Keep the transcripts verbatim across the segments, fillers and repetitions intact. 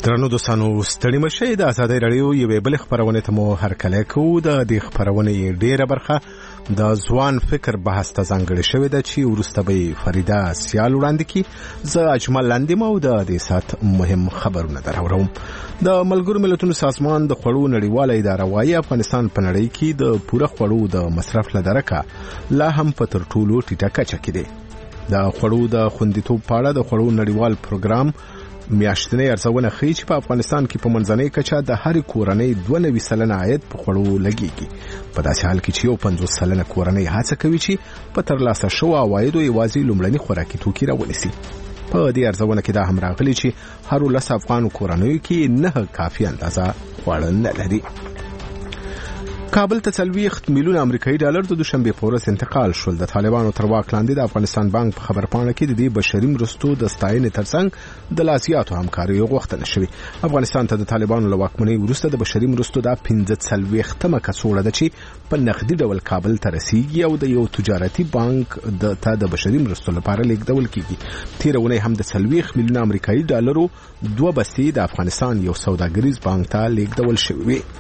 درنو دوستانو ستړي مشئ د آزادۍ رادیو یوې بل خبرونه ته مو هرکله کوو د دې خبرونه ډیره برخه د ځوان فکر بحث ته ځانګړې شوې ده چې ورسته به فریدا سیال وړاندې کی ز اجمل لاندې مو د دې سات مهم خبرونه دراوړم. د ملګرو ملتونو سازمان د خوړو نړیواله اداره وايي افغانستان په نړۍ کې د پوره خوړو د مصرف لدارکه لا هم په تر ټولو ټیټه کچه کې دی. د خوړو د خوندیتوب په اړه د خوړو نړیوال پروګرام میاشتنی ارزونه ښیي چې په افغانستان کې په منځنۍ کچه د هر کورنۍ دوه نوي سلنه عاید په خوړو لګیږي. په داسې حال کې چې یو پنځوس سلنه کورنۍ هڅه کوي چې په ترلاسه شوو عوایدو یوازې لومړني خوراکي توکي راونیسي. په دې ارزونه کې دا هم راغلي چې هر لس افغان کورنۍ کې نه کافي اندازه خواړه نه لري. کابل ته څلوېښت میلیونه امریکایي ډالر د دوشنبه په ورځ انتقال شول. د طالبانو تر واک لاندې د افغانستان بانک په خبرپاڼه کې د دې بشري مرستو د ستاینې ترڅنګ د لاسیاتو همکاري غوښتنه شوې. افغانستان ته د طالبانو له واکمنۍ وروسته د بشري مرستو د پنځه څلوېښتمه کڅوړه ده چې په نقدي ډول کابل ته رسیږي او د یو تجارتي بانک د ته د بشري مرستو لپاره لیږدول کیږي. تیر اونۍ هم د څلوېښت میلیونه امریکایي ډالرو دوه بستې د افغانستان یو سوداګریز بانک ته لیږدول شوې.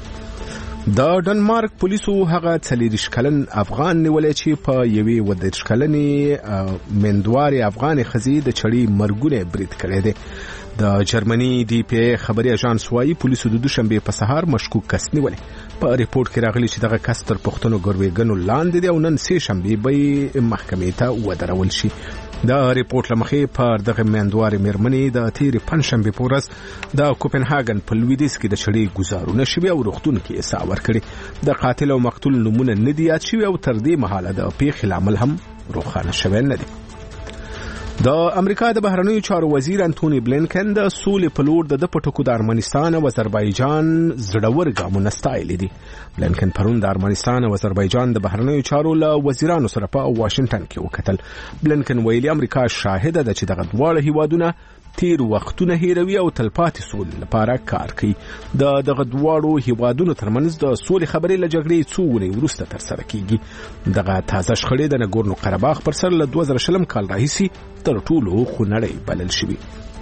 د ډنمارک پولیسو هغه څلوېښت کلن افغان نیولې چې په یوې ودېرش کلنې مندواري افغان ښځې د چړې مرګونه برید کړی دی. د جرمني ډي پی ای خبري اژانس وايي پولیسو د دوشنبه په سهار مشکوک کس نیولې. په ریپورت کې راغلي چې دغه کس تر پښتنو ګروېګنو لاندې دی او نن سه شنبه به محکمې ته ودرول شي. د ریپورت لمخې پر دغه مندواري مېرمنې د تیر پنځشنبه په ورځ د کوپنهاګن په لویدیځ کې د چړې گزارونه شوي او روغتون کې حساب ورکړي. د قاتل او مقتول نمونه نه دي یاد شوي او تر دې مهاله د پیښې لامل هم روښانه شوی نه دی. د امریکا د بهرنیو چارو وزیر انټونی بلینکن د سولې په لور د پټکو د ارمنستان او آذربایجان زړور ګامونه ستایلي دي. بلینکن پرون د ارمنستان او آذربایجان د بهرنیو چارو له وزیرانو سره په واشنگټن کې وکتل. بلینکن ویلي امریکا شاهده ده چې دغه دواړه هیوادونه تیر وختونه هیروي او تلپاتې سولې لپاره کار کوي. د دغه دواړو هیوادونو ترمنځ د سولې خبرې له جګړې څو ورځې وروسته ترسره کیږي. دغه تازه شخړې د نګورنو قرهباغ پر سر له دوه زره شلم کال راهیسې تر ټولو خونړۍ بلل شوي.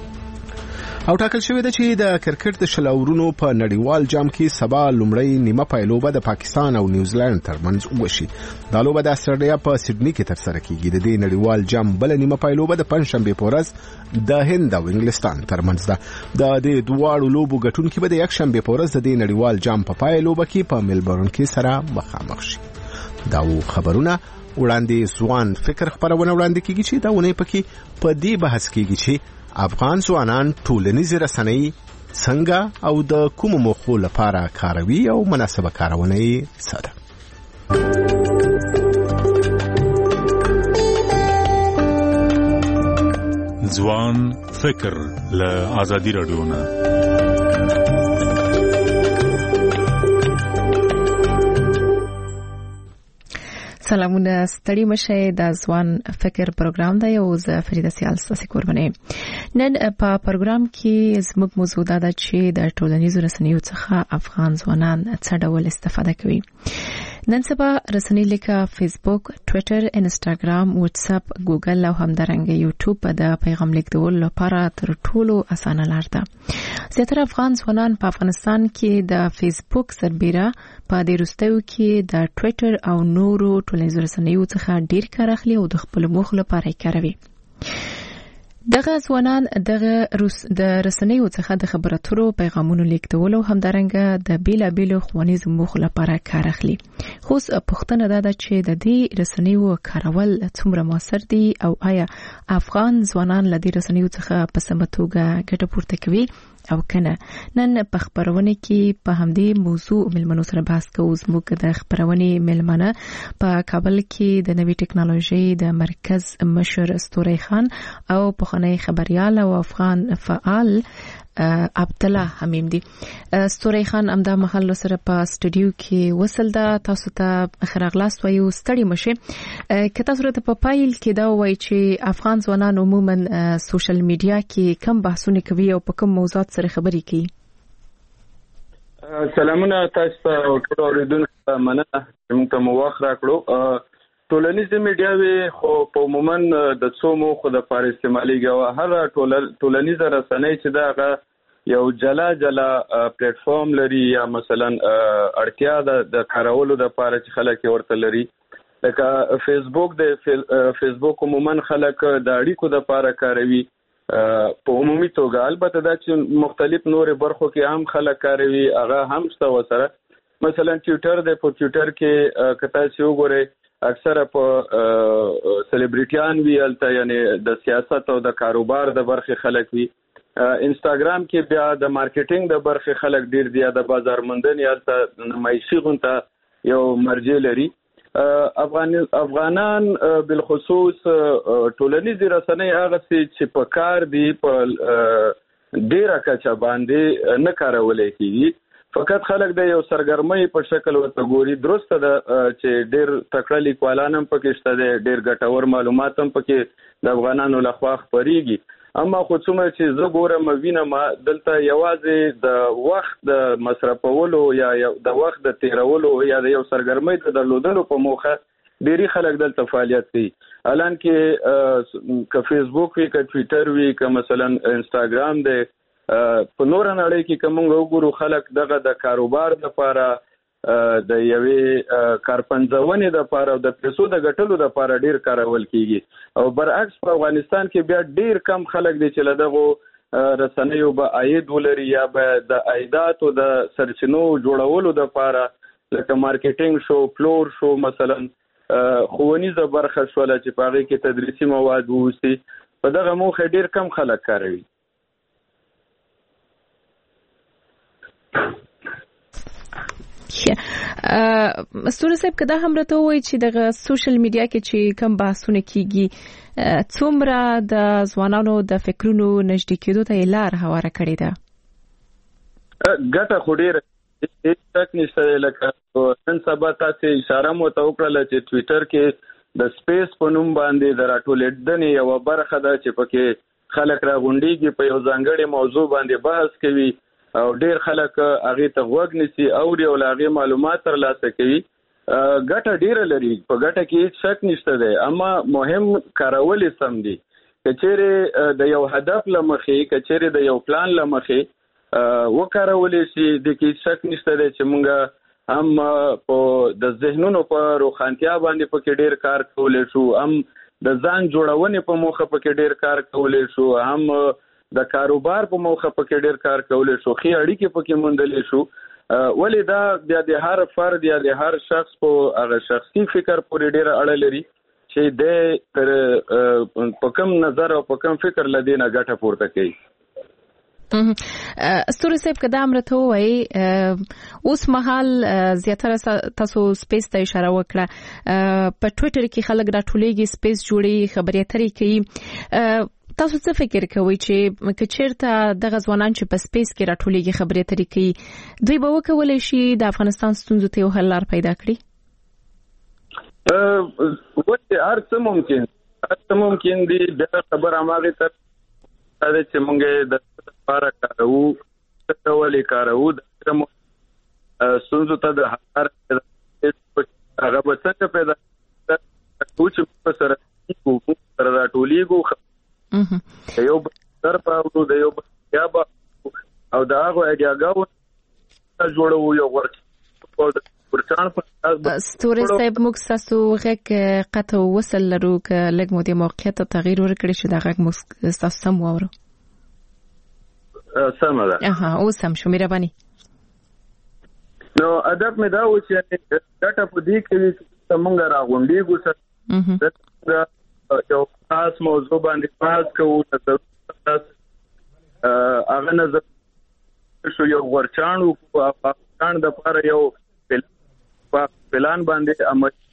او ټاکل شوی ده چې د کرکټ د شل اورونو په نړیوال جام کې سبا لومړی نیمه پایلوبه د پاکستان او نیوزیلند ترمنځ وشي. دا لوبه د استرالیا په سیډني کې ترسره کیږي. د دې نړیوال جام بل نیمه پایلوبه د پنځشنبه په ورځ د هند او انګلستان ترمنځ ده. د دې دواړو لوبو ګټونکي به د یکشنبه په ورځ د دې نړیوال جام په پایلوبه کې په ملبورن کې سره مخامخ شي. دا خبرونه وړاندې ځوان فکر خبرونه وړاندې کیږي چې دا ونه پکې په دې بحث کیږي چې افغان ځوانان ټولنیز رسنۍ څنګه او د کوم موخو لپاره کاروي او مناسبه کارونه یې څه ده. ځوان فکر له آزادي رادیو نه سلامونه ستړي مشه. د ځوان فکر پروګرام دی او زه فریدا سیال ستاسو کوربنه. نن په پروګرام کې زموږ موضوع ده چې د ټولنیزو رسنیو څخه افغان ځوانان څه ډول استفاده کوي. نن سبا رسنۍ لکه فیسبوک، ټوئیټر، انسټاګرام، واتس اپ، ګوګل او همدارنګه یوټیوب د پیغام لیکدولو لپاره تر ټولو اسانه لار ده. زیاتره افغان ځوانان په افغانستان کې د فیسبوک سربېره په دې وروستیو کې د ټوئیټر او نورو ټولنیزو رسنیو څخه ډیر کار اخلي او د خپل موخو لپاره یې کاروي. دغه ځوانان دغه د رسنیو څخه د خبرو اترو پیغامونو لیکدولو همدارنګه د بیلابیلو ښوونیزو موخو لپاره کار اخلي. خو پوښتنه ده چې د دې رسنیو کارول څومره موثر دي او آیا افغان ځوانان له دې رسنیو څخه په سمه توګه ګټه پورته کوي او کنه. نن په خبرونه کې په همدې موضوع ملمنو سره بحث کوو. زموږ د خبرونې ملمنه په کابل کې د نوې ټکنالوژي د مرکز مشر ستوري خان او پخوانی خبريال او افغان فعال عبد الله حمیم دی. ستوري خان امدا محل سره په سټوډیو کې وصل ده. تاسو ته خراغلاست وایو ستړي مشه. که تاسو ته په پایل کې دا وایي چې افغان ځوانان عموما سوشل میډیا کې کم بحثونه کوي او په کوم موضوعات سره خبرې کوي. سلامونه تاسو ته ټول اوریدونکو مننه چې موږ ته موخ راکړو. ټولنیز میډیا خو په عموما د څو موخو د لپاره استعمالېږي او هر ټولنیز رسنۍ چې دا یو جلا جلا پلیټ فارم لري یا مثلا اړتیا د کارولو د لپاره چې خلک ورته لري. لکه فیسبوک د فیسبوک عموما خلک د اړیکو د لپاره کاروي په عمومي توګه. البته دا چې مختلف نور برخو کې هم خلک کاروي هغه هم شته وسره. مثلا ټویټر د په ټویټر کې کته چې وګورئ اکثره په سلیبریټیان وی الته یعنی د سیاست او د کاروبار د برخې خلک وی. انستاګرام کې بیا د مارکیټینګ د برخې خلک ډیر دی د بازار موندنې الته نمایشي غونته یو مرجع لري. افغان افغانان بالخصوص ټولنیزې رسنۍ هغه چې په کار دی په ډیره کچه باندې نه کارولای کیږي. فقط خلک د یو سرګرمۍ په شکل ورته ګوري. درسته ده چې ډېر تکړه لیکوالان هم پکې شته دي، ډېر ګټور معلومات هم پکې د افغانانو لخوا خپرېږي. اما خو څومره چې زه ګورم وینم دلته یوازې د وخت د مصرفولو یا د وخت د تیرولو یا د یو سرګرمۍ د درلودلو په موخه ډېری خلک دلته فعالیت کوي. الان کې که فیسبوک وي که ټویټر وي که مثلا انستاګرام دی په نور نړۍ کې کوم وګورو خلک دغه د کاروبار لپاره د یوې کارپنځونې لپاره او د پیسو د ګټلو لپاره ډیر کارول کیږي. او برعکس په افغانستان کې بیا ډیر کم خلک دي چې لدغه رسنیو به عاید ولري یا به د عایداتو د سرچینو جوړولو لپاره لکه مارکیټینګ شو، پلور شو، مثلا ښوونیزه برخه شوله چې په هغې کې تدریسي مواد ووسي. په دغه موخه ډیر کم خلک کاروي. ستوري صاحب که دا هم راته وایي چې دغه سوشل میډیا کې چې کوم بحثونه کیږي څومره د ځوانانو د فکرونو نږدې کېدو ته یې لار هواره کړې ده؟ ګټه خو ډېره هېڅ شک نشته. لکه نن سبا تاسې اشاره مو ته وکړله چې ټویټر کې د سپیس په نوم باندې د راټولېدنې یوه برخه ده چې پکې خلک راغونډېږي، په یو ځانګړې موضوع باندې بحث کوي او ډیر خلک هغه ته غوږ نیسي اوري او هغه معلومات ترلاسه کوي. ګټه ډیره لري، په ګټه کې هیڅ شک نشته دی. اما مهم کارول سم دي. کچېره د یو هدف لمخې کچېره د یو پلان لمخې وکارول شي د کې شک نشته دی چې مونږ هم په د ذهنونو په روښانتیا باندې پکې ډیر کار کولای شو، هم د ځان جوړونې په موخه پکې ډیر کار کولای شو، هم د کاروبار په موخه پکې ډیر کار کولای شو، خې اړیکې پکې موندلې شو. ولې دا بیا د هر فرد یا د هر شخص په هغه شخصي فکر پورې ډیره اړه لري چې د په کوم نظر او په کوم فکر لدینه ګټه پورته کوي. ستوري صاحب که دا هم راته ووایي اوس مهال زیاتره تاسو سپیس ته اشاره وکړه، په ټویټر کې خلک راټولیږي، سپیس جوړي، خبرې اترې کوي. تاسو څه فکر کوئ چې که چیرته دغه ځوانان چې په سپیس کې راټولیږي خبرې اترې کوي دوی به وکولی شي د افغانستان ستونزو ته یو حل لار پیدا کړي؟ ولې هر څه ممکن هر څه ممکن دي. بیا خبر هماغې ته دا دی چې موږ د لپاره کاروو څه ولې کاروو د ستونزو ته د حل لار هغه به څنګه پیدا کړو چې موږ سره موږ سره راټولیږو یو بل پاوړو د یو بیا او د هغه ایډیاګاو جوړو یو ورچان په ستوري صاحب موږ تاسو غږ قطع وصل لرو که لږ مو د موقعیت تغییر ورکړي شو دا غږ موږ تاسو سم واورو. سم ده. اها اوس هم شو مهرباني. نو ادب مې دا و چې ډاټا په دې کې چې موږ راغونډېږو سره یو خاص موضوع باندې بحث کوو. هغه نظر شو یو ورچان او پاکستان د لپاره یو پلان باندې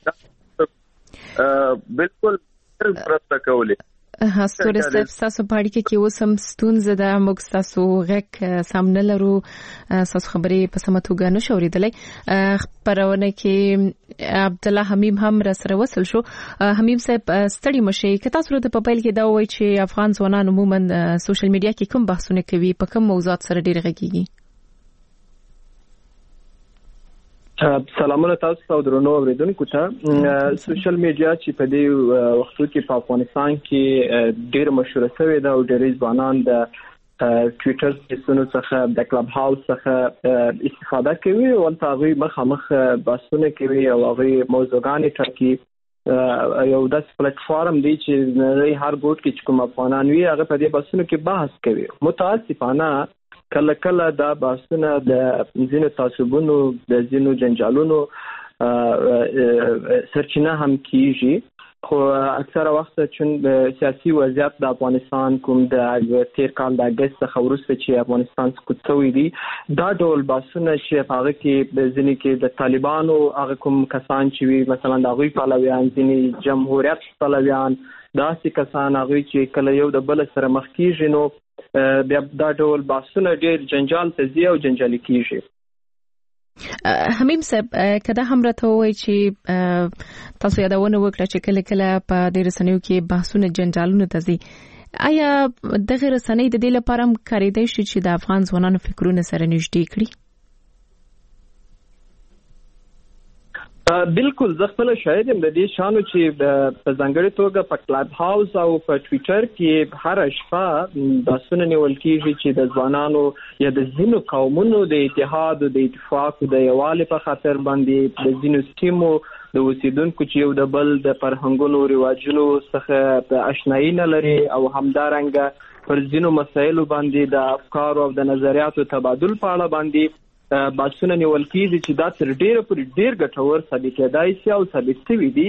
عمل بالکل پرسته کولې. ستوري صاحب تاسو په اړه کې اوس هم ستونزه ده، موږ تاسو غږ سم نه لرو، تاسو خبرې په سمه توګه نشو اورېدلی. خبرونه کې عبد الله حمیم هم را سره وصل شو. حمیم صاحب ستړي مشي که تاسو ته په پیل کې دا وایي چې افغان ځوانان عموما سوشل میډیا کې کوم بحثونه کوي، په کوم موضوعات سره ډېر غږیږي؟ سلامونه تاسو ته درنو اوریدونکو ته. سوشل میډیا چې په دې وختو کې په افغانستان کې ډېر مشهور شوی دا او ډېر ځوانان د ټویټر سپیسونو څخه د کلب هاوس څخه استفاده کوي او هغه مخامخ بحثونه کوي او هغه موضوعګانې ټاکي. یو داسې پلیټ فارم دی چې نړۍ هر ګوټ کې چې کوم افغانان وي هغه په دې بحثونو کې بحث کوي. متاسفانه کله کله دا بحثونه د ځینو تعصبونو د ځینو جنجالونو سرچینه هم کیږي، خو اکثره وخت چې سیاسي وضعیت د افغانستان کوم د تیر کال د اگست څخه وروسته چې افغانستان سقوط شوی دی، دا ډول بحثونه چې هغه کې د ځینې کې د طالبانو هغه کوم کسان چې وي مثلا د هغوی پلویان، ځینې جمهوریت پلویان، داسې کسان هغوی چې کله یو د بل سره مخ کیږي نو بیا دا ډول بحثونه ډېر جنجال ته ځي او جنجالي کیږي. حمیم صاحب کدا هم راته وایي چې تاسو یادونه وکړه چې کله کله په دې رسنیو کې بحثونه جنجالونه ته ځي، آیا دغه رسنۍ د دې لپاره هم کاریدای شي چې د افغان ځوانانو فکرونه سره نږدې کړي؟ بالکل، زه خپل شاهد یم د دې شانو چې په ځانګړي توګه په کلب هاوس او په ټویټر کې هر شپه بحثونه نیول کیږي چې د ځوانانو یا د ځینو قومونو د اتحاد او د اتفاق او د یووالي په خاطر باندې د ځینو سیمو د اوسیدونکو چې یو د بل د فرهنګونو رواجونو څخه په آشنایي نه لري او همدارنګه پر ځینو مسایلو باندې د افکارو او د نظریاتو تبادل په اړه باندې بحثونه نیول کیږي چې دا تر ډیره پورې ډیر ګټور ثابت کېدای شي او ثابت شوی دی،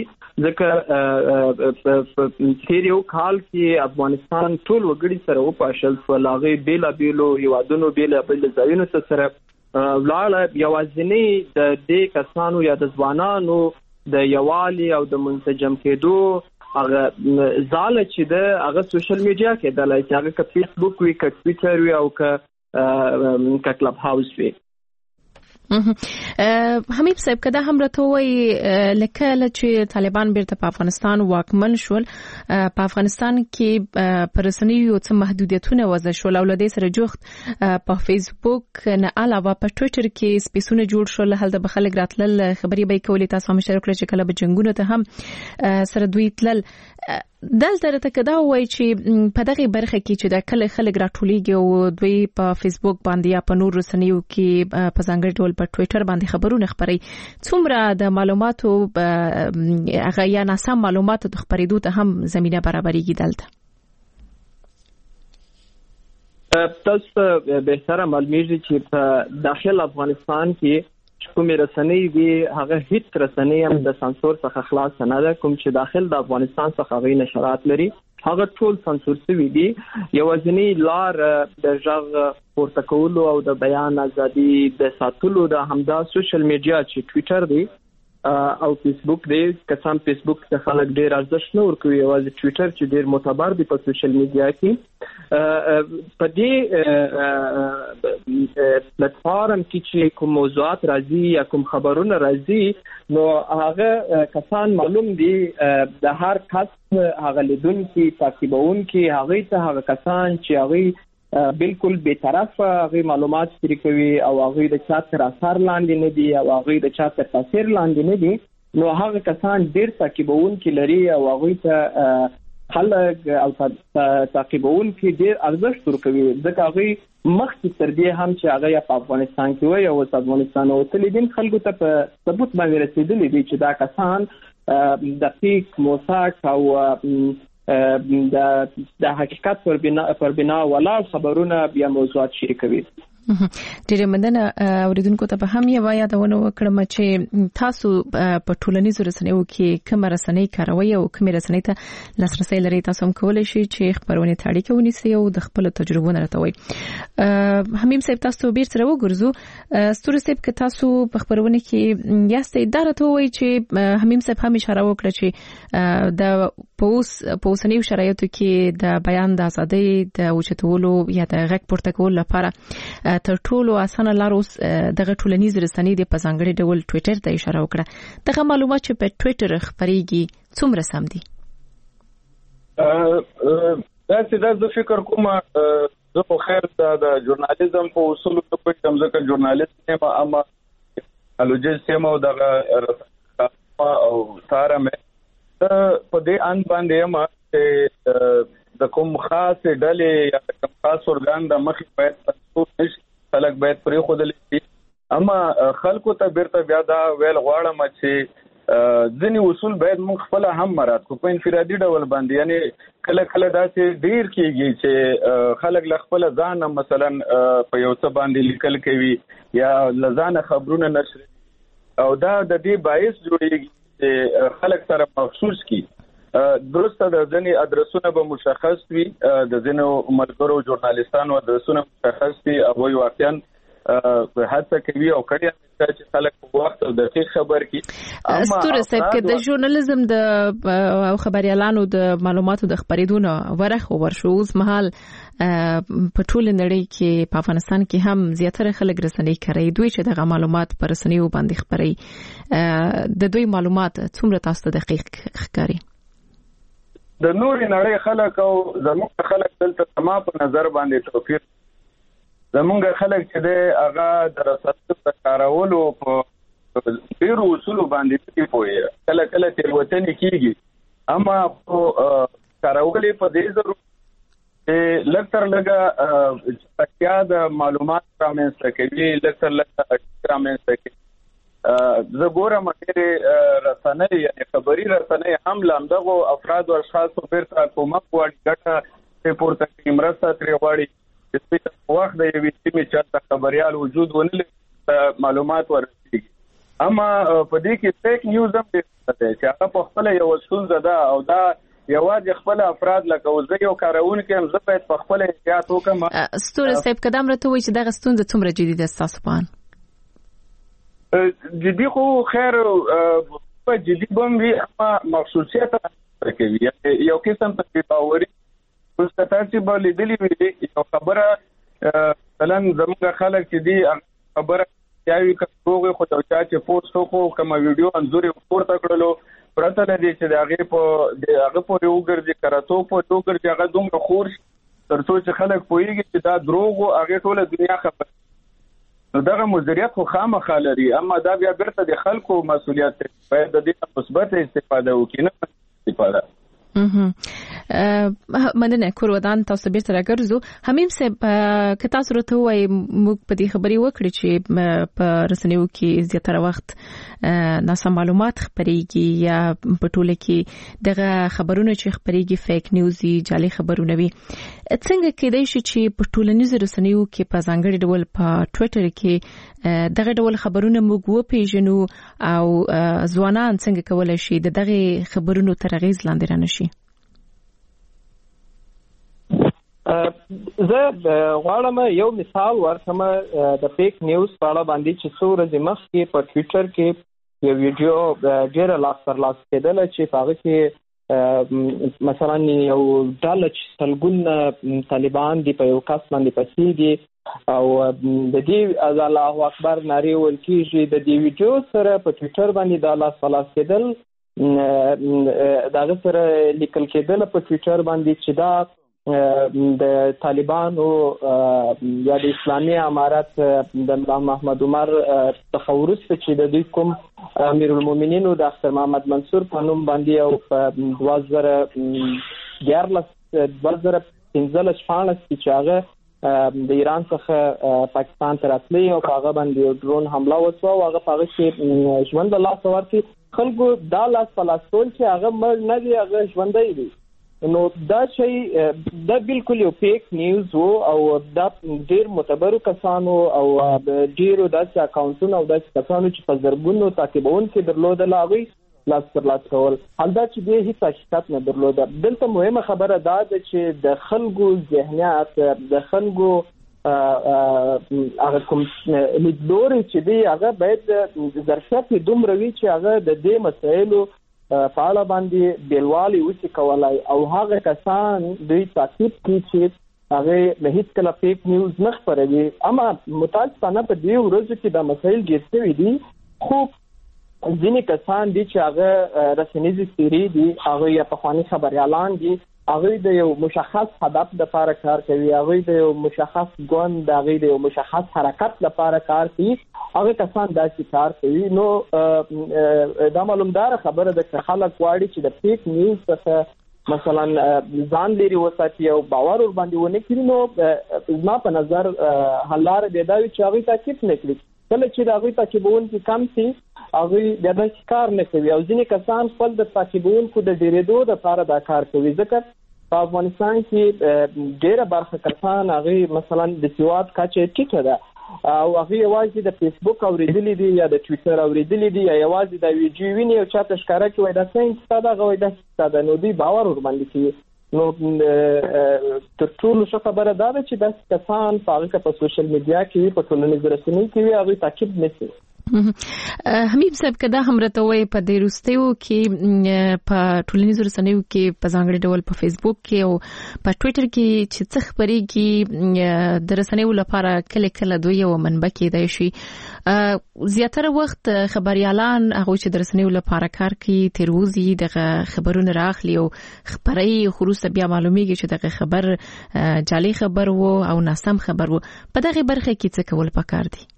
ځکه تیر یو کال کې افغانستان ټول وګړي سره وپاشل شو، هغه بیلابیلو هیوادونو بیلابیل ځایونو سره ولاړه. یوازینی د دې کسانو یا د ځوانانو د یووالي او د منسجم کېدو هغه ځاله چې د هغه سوشل میډیا کې د لای چې هغه ک فیسبوک وی ک ټویټر وی او ک ک کلب هاوس وی. حمید صاحب کدا هم راته وایي لکه چې طالبان بیرته په افغانستان واکمن شول، په افغانستان کې پر رسنیو څه محدودیتونه وضع شول او له دې سره جوخت په فیسبوک نه علاوه په ټویټر کې سپیسونه جوړ شول، هلته به خلک راتلل خبري به کولې. تاسو هم اشاره کړې چې کله به جنگونو ته هم سره دوی تلل. دلته راته کدا وایي چې په دغه برخه کې چې د کله خلک راټولېږي او دوی په فیسبوک باندې یا په نور رسنیو کې په ځانګړي ډول په ټویټر باندې خبرونه خپري، څومره د معلوماتو هغه یا ناسم معلوماتو د خپرېدو ته هم زمينه برابرېږي دلته؟ تاسو به سره معلومیږي چې په داخل افغانستان کې کومې رسنۍ دي هغه هیڅ رسنۍ هم د سانسور څخه خلاص نه ده. کوم چې داخل د افغانستان څخه غي نشرات لري هغه ټول سانسور شوي دي. یوازینی لار د ژغ پورته کولو او د بیان ازادي د ساتلو د همدا سوشل میډیا چې ټویټر دی او فیسبوک دی. کسان فیسبوک ته خلک ډیر ارزښت نه ورکوي، یوازې ټویټر چې ډیر معتبر دی په سوشل میډیا کې. په دې پلیټ فارم کې چې کوم موضوعات راځي یا کوم خبرونه راځي نو هغه کسان معلوم دي د هر کس هغه لیدونکي تعقیبونکي هغه ته هغه کسان چې هغه بالکل به طرفه هغه معلومات شریکوي او هغه د چا تر اثر لاندې نه دي او هغه د چا تر تاثیر لاندې نه دي، نو هغه کسان ډیر تعقیبونکي لري او هغه ته خلک او تعقیبونکي ډیر ارزښت ورکوي. ځکه هغه مخکې تر دې هم چې هغه په افغانستان کې وي او په افغانستان او تلدین خلکو ته په ثبوت باندې رسیدلي دي چې دا کسان دقیق موثق او د د حقیقت پر بنا پر بنا ولاړ خبرونه بیا موضوعات شریکوي. ډیره مننه. اوریدونکو ته به هم یو یادونه وکړم چې تاسو په ټولنیزو رسنیو کې کوم رسنۍ کاروي او کوم رسنۍ ته لاسرسي لري، تاسو هم کولای شئ چې خبرونه تاریخ ونیسئ او د خپل تجربو نه راټوي. حمیم صاحب تاسو بیر سره وګرځو. ستوري صاحب که تاسو په خبرونه کې یاستئ اداره ته وایي چې حمیم صاحب هم اشاره وکړه چې د پوس پوسنیو شرایطو کې د بیان د ازادۍ د اوچتولو یا د غږ پورته کولو لپاره تر ټولو اسانه لار اوس دغه ټولنیز رسنۍ د په ځانګړي ډول ټویټر ته اشاره وکړه. دغه معلومات چې په ټویټر خپرېږي څومره سم دي؟ دا چې دا د فکر کومه زه په خیر د ژورنالیزم په اصولو ته کوم ځکه ژورنالیست یم اما الوجست یم او دغه او ساره مې په دې ان باندې یم چې د کوم خاص ډلې یا کوم خاص ارګان د مخ باید تاسو نشي خلک باید پرې خودل شي. اما خلکو ته بیرته بیا دا ویل غواړم چې ځینې اصول باید موږ خپل هم مراعات کړو په انفرادي ډول باندې. یعنی کله کله داسې ډیر کیږي چې خلک له خپل ځان مثلا په یو څه باندې لیکل کوي یا لزان خبرونه نشر او دا د دې باعث جوړیږي چې خلک سره مخصوص کی درسته د ځینې ادرسونه به مشخص وي د ځینې ملګرو ژورنالیستانو ادرسونه مشخص وي او واقعا هڅه کوي او کړي چې خلک په وخت او دقیق خبر کی. ستوره صاحب کې د ژورنالیزم د خبريالانو د معلوماتو د خبرېدونه ورخ ورشو اوس مهال په ټول نړۍ کې په افغانستان کې هم زیاتره خلک رسنۍ کوي دوی چې دغه معلومات پر رسنیو باندې خبري د دوی معلومات څومره تاسو ته دقیق ښکاري؟ د نوري نړۍ خلک او زموږ خلک دلته تمام په نظر باندې توپیر. زمونږ خلک چې دی هغه د رسنیو په کارولو په ډېرو اصولو باندې نه پوهېږي. کله کله تېروتنې کېږي اما په کارول یې په دې ضرورت چې لږ تر لږه چټکتیا د معلومات رامنځته کوي لږ تر لږه رامنځته کوي. زه ګورم ډېرې رسنۍ یعنې خبري رسنۍ هم له همدغو افرادو اشخاصو بیرته کومک غواړي ګټه ترې پورته کوي مرسته ترې غواړي چې په وخت د یوې سیمې چاته خبريال وجود ونه لري معلومات ورسېږي. اما په دې کې فیک نیوز هم ډېر دی چې هغه په خپل یو ستونزه ده او دا یوازې خپل افراد لکه زه یو کاروونکی هم زه باید په خپل احتیاط وکړم. ستوره صاحب قدم راته وایي چې دغه ستونزه څومره جدي ده ستاسو په اند؟ جدي خو خیر په جدي بم وي اما مخصوصیت کوي یو قسم ته باوري اوس تاسو به لیدلې وي یو خبره مثلا زموږ خلک چې دی خبره یاوي کوغه خو دا چې پوسټ وکړو کوم ویډیو انزور پورته کړلو پرته لري چې هغه په هغه په یو ګرځي کراته په یو ګرځي هغه دومره خور ترڅو چې خلک پوهیږي چې دا دروغ او هغه ټول دنیا خبر نو دغه مدیریت خو خامخا لري اما دا بیا بیرته د خلکو مسولیت دی باید د دې مثبت استفاده وکړي نه استفاده. مننه کورودان تاسو بیرته راګرځو. حمیم صاحب که تاسو راته وایي موږ په دې خبرې وکړې چې په رسنیو کې زیاتره وخت ناسم معلومات خپرېږي یا په ټوله کې دغه خبرونه چې خپرېږي فیک نیوز دي جعلي خبرونه وي څنګه کېدای شي چې په ټولنیزو رسنیو کې په ځانګړي ډول په ټویټر کې دغه ډول خبرونه موږ وپېژنو او ځوانان څنګه کولای شي د دغه خبرونو تر اغېز لاندې رانشي؟ زه غواړم یو مثال ورکړم د فیک نیوز په اړه باندې چې څو ورځې مخکې په ټویټر کې یو ویډیو ډېره لاس پر لاس کېدله چې په هغه کې مثلا یو ډله چې سلګونه طالبان دي په یو کس باندې پسېږي او د دې الله اکبر نارې ویل کېږي. د دې ویډیو سره په ټویټر باندې دا لاس پر لاس کېدل دغه سره لیکل کېدله په ټویټر باندې چې دا د طالبانو یا د اسلامي امارت د محمد عمر تخورس چې د دوی کوم امیر المؤمنین د اختر محمد منصور په نوم باندې او په دوه زره دیارلس دوه زره پنځلس شپاړس کې چې هغه د ایران څخه پاکستان ته راتلی او هغه باندې ډرون حمله وشوه او هغه په هغه کې ژوند له لاسه ورکړي. خلکو دا لاس په لاس ټول چې هغه مړ نه دی هغه ژوندی دی. نو دا شی دا بالکل یو فیک نیوز وو او دا ډیر معتبرو کسانو او ډیرو داسې اکاونټونو او داسې کسانو چې په زرګونو تعقیبونکي درلودل هغوی لاس پر لاس کول همدا چې دې هیڅ حقیقت نه درلوده. دلته مهمه خبره دا ده چې د خلکو ذهنیت د خلکو هغه کوم لیدلوري چې دی هغه باید ظرفیت دومره وي چې هغه د دې مسایلو په اړه باندې بیلوالي وشي کولای او هغه کسان دوی تعقیب کړي چې هغه له هیڅ کله فیک نیوز نه خپروي. اما متاسفانه په دې ورځو کې دا مسایل ډېر شوي دي خو ځینې کسان دي چې هغه رسنیزې څېرې دي هغه یا پخواني خبریالان دي هغه د یو مشخص هدف لپاره کار کوي هغه د یو مشخص ګوند هغه د یو مشخص حرکت لپاره کار کوي هغه کسان داسې کار کوي. نو دا معلومدار خبره ده چې خلک غواړي چې د فیک نیوز څخه مثلا ځان لري وساتي او باور ور باندې ونه کړي، نو ما په نظر حل لاره دی دا چې هغه تعقیب نه کړي. کله چې هغه تعقیبونکو کم شي هغه د دې کار نه کوي، او ځینې کسان خپل د تعقیبونکو د ډیرېدو لپاره دا کار کوي. ځکه په افغانستان کې ډیره برخه کسان هغه مثلا د سواد کچه ټیټه ده او هغه یوازې د فیسبوک اوریدلې دي یا د ټویټر اوریدلې دي یا یوازې د ویډیو ویني او چاته ښکارا کوي دا څنګه ستاده غوي دا ستاده نو دی باور ور باندې کوي. نو تر ټولو ښه خبره دا ده چې د کسان په هغه په سوشل میډیا کې په ټولنیزو رسنیو کې هغه تعقیب نه کوي. حمید صاحب کدا هم راته وای په دې وروستیو کې په ټولنیزو رسنیو کې په ځانګړي ډول په فیسبوک کې او په ټویټر کې چې څه خبرېږي د رسنیو لپاره کله کله دوی یو منبع کېدای شي. زیاتره وخت خبريالان هغه چې د رسنیو لپاره کار کوي تیروزي دغه خبرونه راخلي او خبري خروسه بیا معلومیږي چې دغه خبر جعلي خبر وو او ناسم خبر وو. په دغه برخه کې څه کول پکار دي؟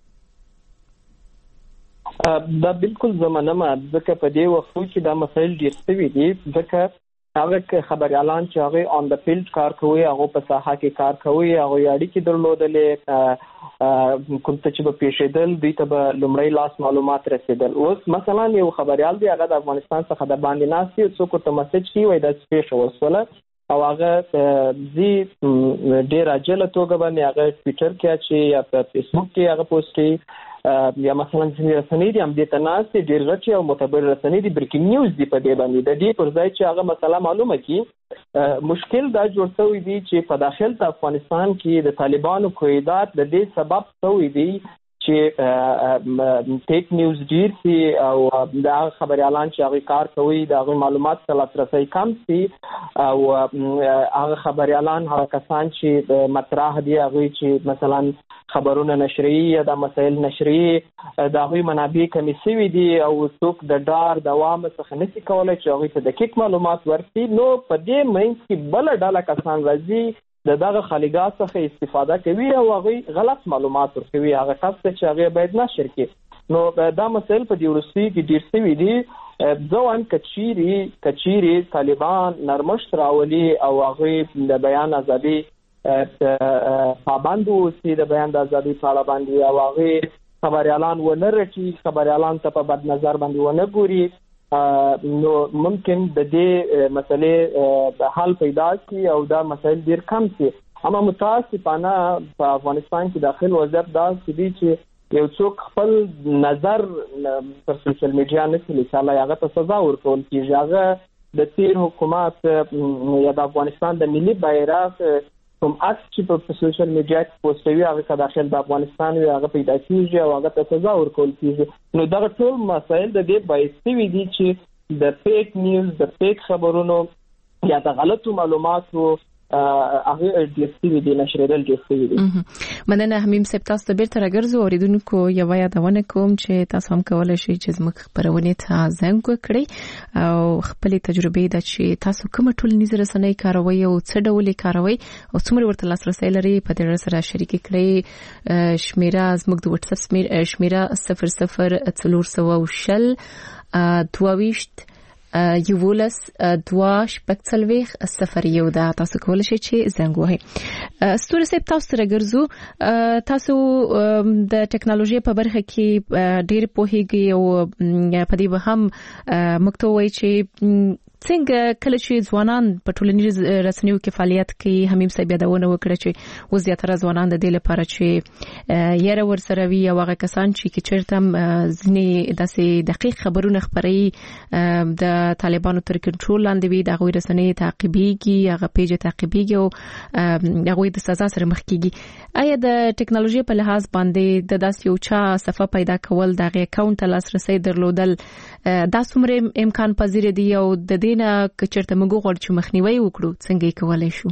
دا بالکل زمانه ما ځکه په دې وخت کې دا مسایل ډېر ستوي دي، ځکه هغه خبريالان چې هغه آن د فیلډ کار کوي، هغه په ساحه کې کار کوي، هغه اړیکې درلودلې، کوم څه چې په پیښېدل دوی ته به لومړی لاس معلومات رسیدل. اوس مثلا یو خبريال دی هغه د افغانستان څخه د باندې ناست یو څوک ته میسج کوي وای دا پیښه وسوله او هغه زی ډېر اجل توګه باندې هغه ټویټر کې چې یا په فیسبوک کې هغه پوسټ کوي یا مثلا ځینې رسنۍ دي هم دې ته ناستې ډېر غټې او معتبر رسنۍ دي بریکینګ نیوز دي په دې باندې د دې پر ځای چې هغه مسله معلومه کړي. مشکل دا جوړ شوی دی چې په داخل د افغانستان کې د طالبانو قیادت د دې سبب شوی دی چې ټیک نیوز ډیر سي او دا خبريالان چې هغه کار کوي دا هغه معلومات ته لاسرسي کم سي او هغه خبريالان هغه کسان چې مطرح دي هغه چې مثلا خبرونه نشري یا د مسایل نشري دا هغه منابع کمی سوي دي او څوک د ډار دوام څخه نشي کولای چې هغه ته دقیق معلومات ورکړي. نو په دې مینس کې بل ډله کسان راځي د دغه خلیګات څخه استفاده کوي او هغه غلط معلومات ورکوي، هغه کس چې هغه باید نشر کړي. نو دا مسایل په دې ورسي کې ډیر سوي دي. ځوان کچيري کچيري طالبان نرمښت راولي او هغه د بیان ازادي پابند اوسي، د بیان د ازادي په باندې او هغه خبريالان ونه رټي، خبريالان ته په بد نظر باندې ونه ګوري، نو ممکن د دې مسلې د حل پیدا شي او دا مسایل ډیر کم شي. اما متاسفانه په افغانستان کې داخل وضعیت دا چې یو څوک خپل نظر پر سوشل میډیا نه کوي چې هغه ته سزا ورکول کیږي. هغه د تیر حکومت یا د افغانستان د ملي بیرغ کوم عکس چې په سوشل میډیا کې پوسټوي هغه که داخل د افغانستان وي هغه پیدا کیږي او هغه ته سزا ورکول کیږي. نو دا ټول مسایل د دې باعث وي دي چې د فیک نیوز د فیک خبرونو یا د غلطو معلوماتو هغه ډیسټیوی دی نشریدل ډیسټیوی دی. مننه حمیم صاحب، تاسو ته بیرته راګرځو. اوریدونکو یو یادونه کوم چې تاسو هم کولای شئ چې زموږ خبرونه ته زنګ وکړئ او خپل تجربه د چې تاسو کوم ټولنیز رسنۍ کاروي او څه ډول کاروي او څومره ورته لاسرسي لري په دې سره شریک کړئ. شمیره زموږ د واتس اپ شمیره صفر صفر څلور سوه شل دوه یولس دواش پکڅلويخ صفر یو دا تاسو کولای شئ چې زنګ وهئ. ستوري صاحب تاسو سره ګرځو، تاسو د ټکنالوژي په برخه کې ډېر پوهیږئ او په دې به هم مکتوي چې څنګه کله چې ځوانان په ټولنیز رسنیو کې فعالیت کوي. حمیم صاحب یادونه وکړه چې و زیاتره ځوانان د دې لپاره چې یاره ورسره وي او هغه کسان چې چیرته ځنې داسې دقیق خبرونه خبري د طالبانو تر کنټرول لاندې وي، د هغوی رسنۍ تعقیبېږي، هغه پیج تعقیبېږي او هغوی د سزا سره مخ کېږي. آیا د ټکنالوژي په لحاظ باندې د داسې یو چا صفه پیدا کول، د هغې اکاونټ ته لاسرسی درلودل دا څومره امکان پذیر دي او د دې نه که چېرته موږ وغواړو چې مخنیوی وکړو څنګه یې کولی شو؟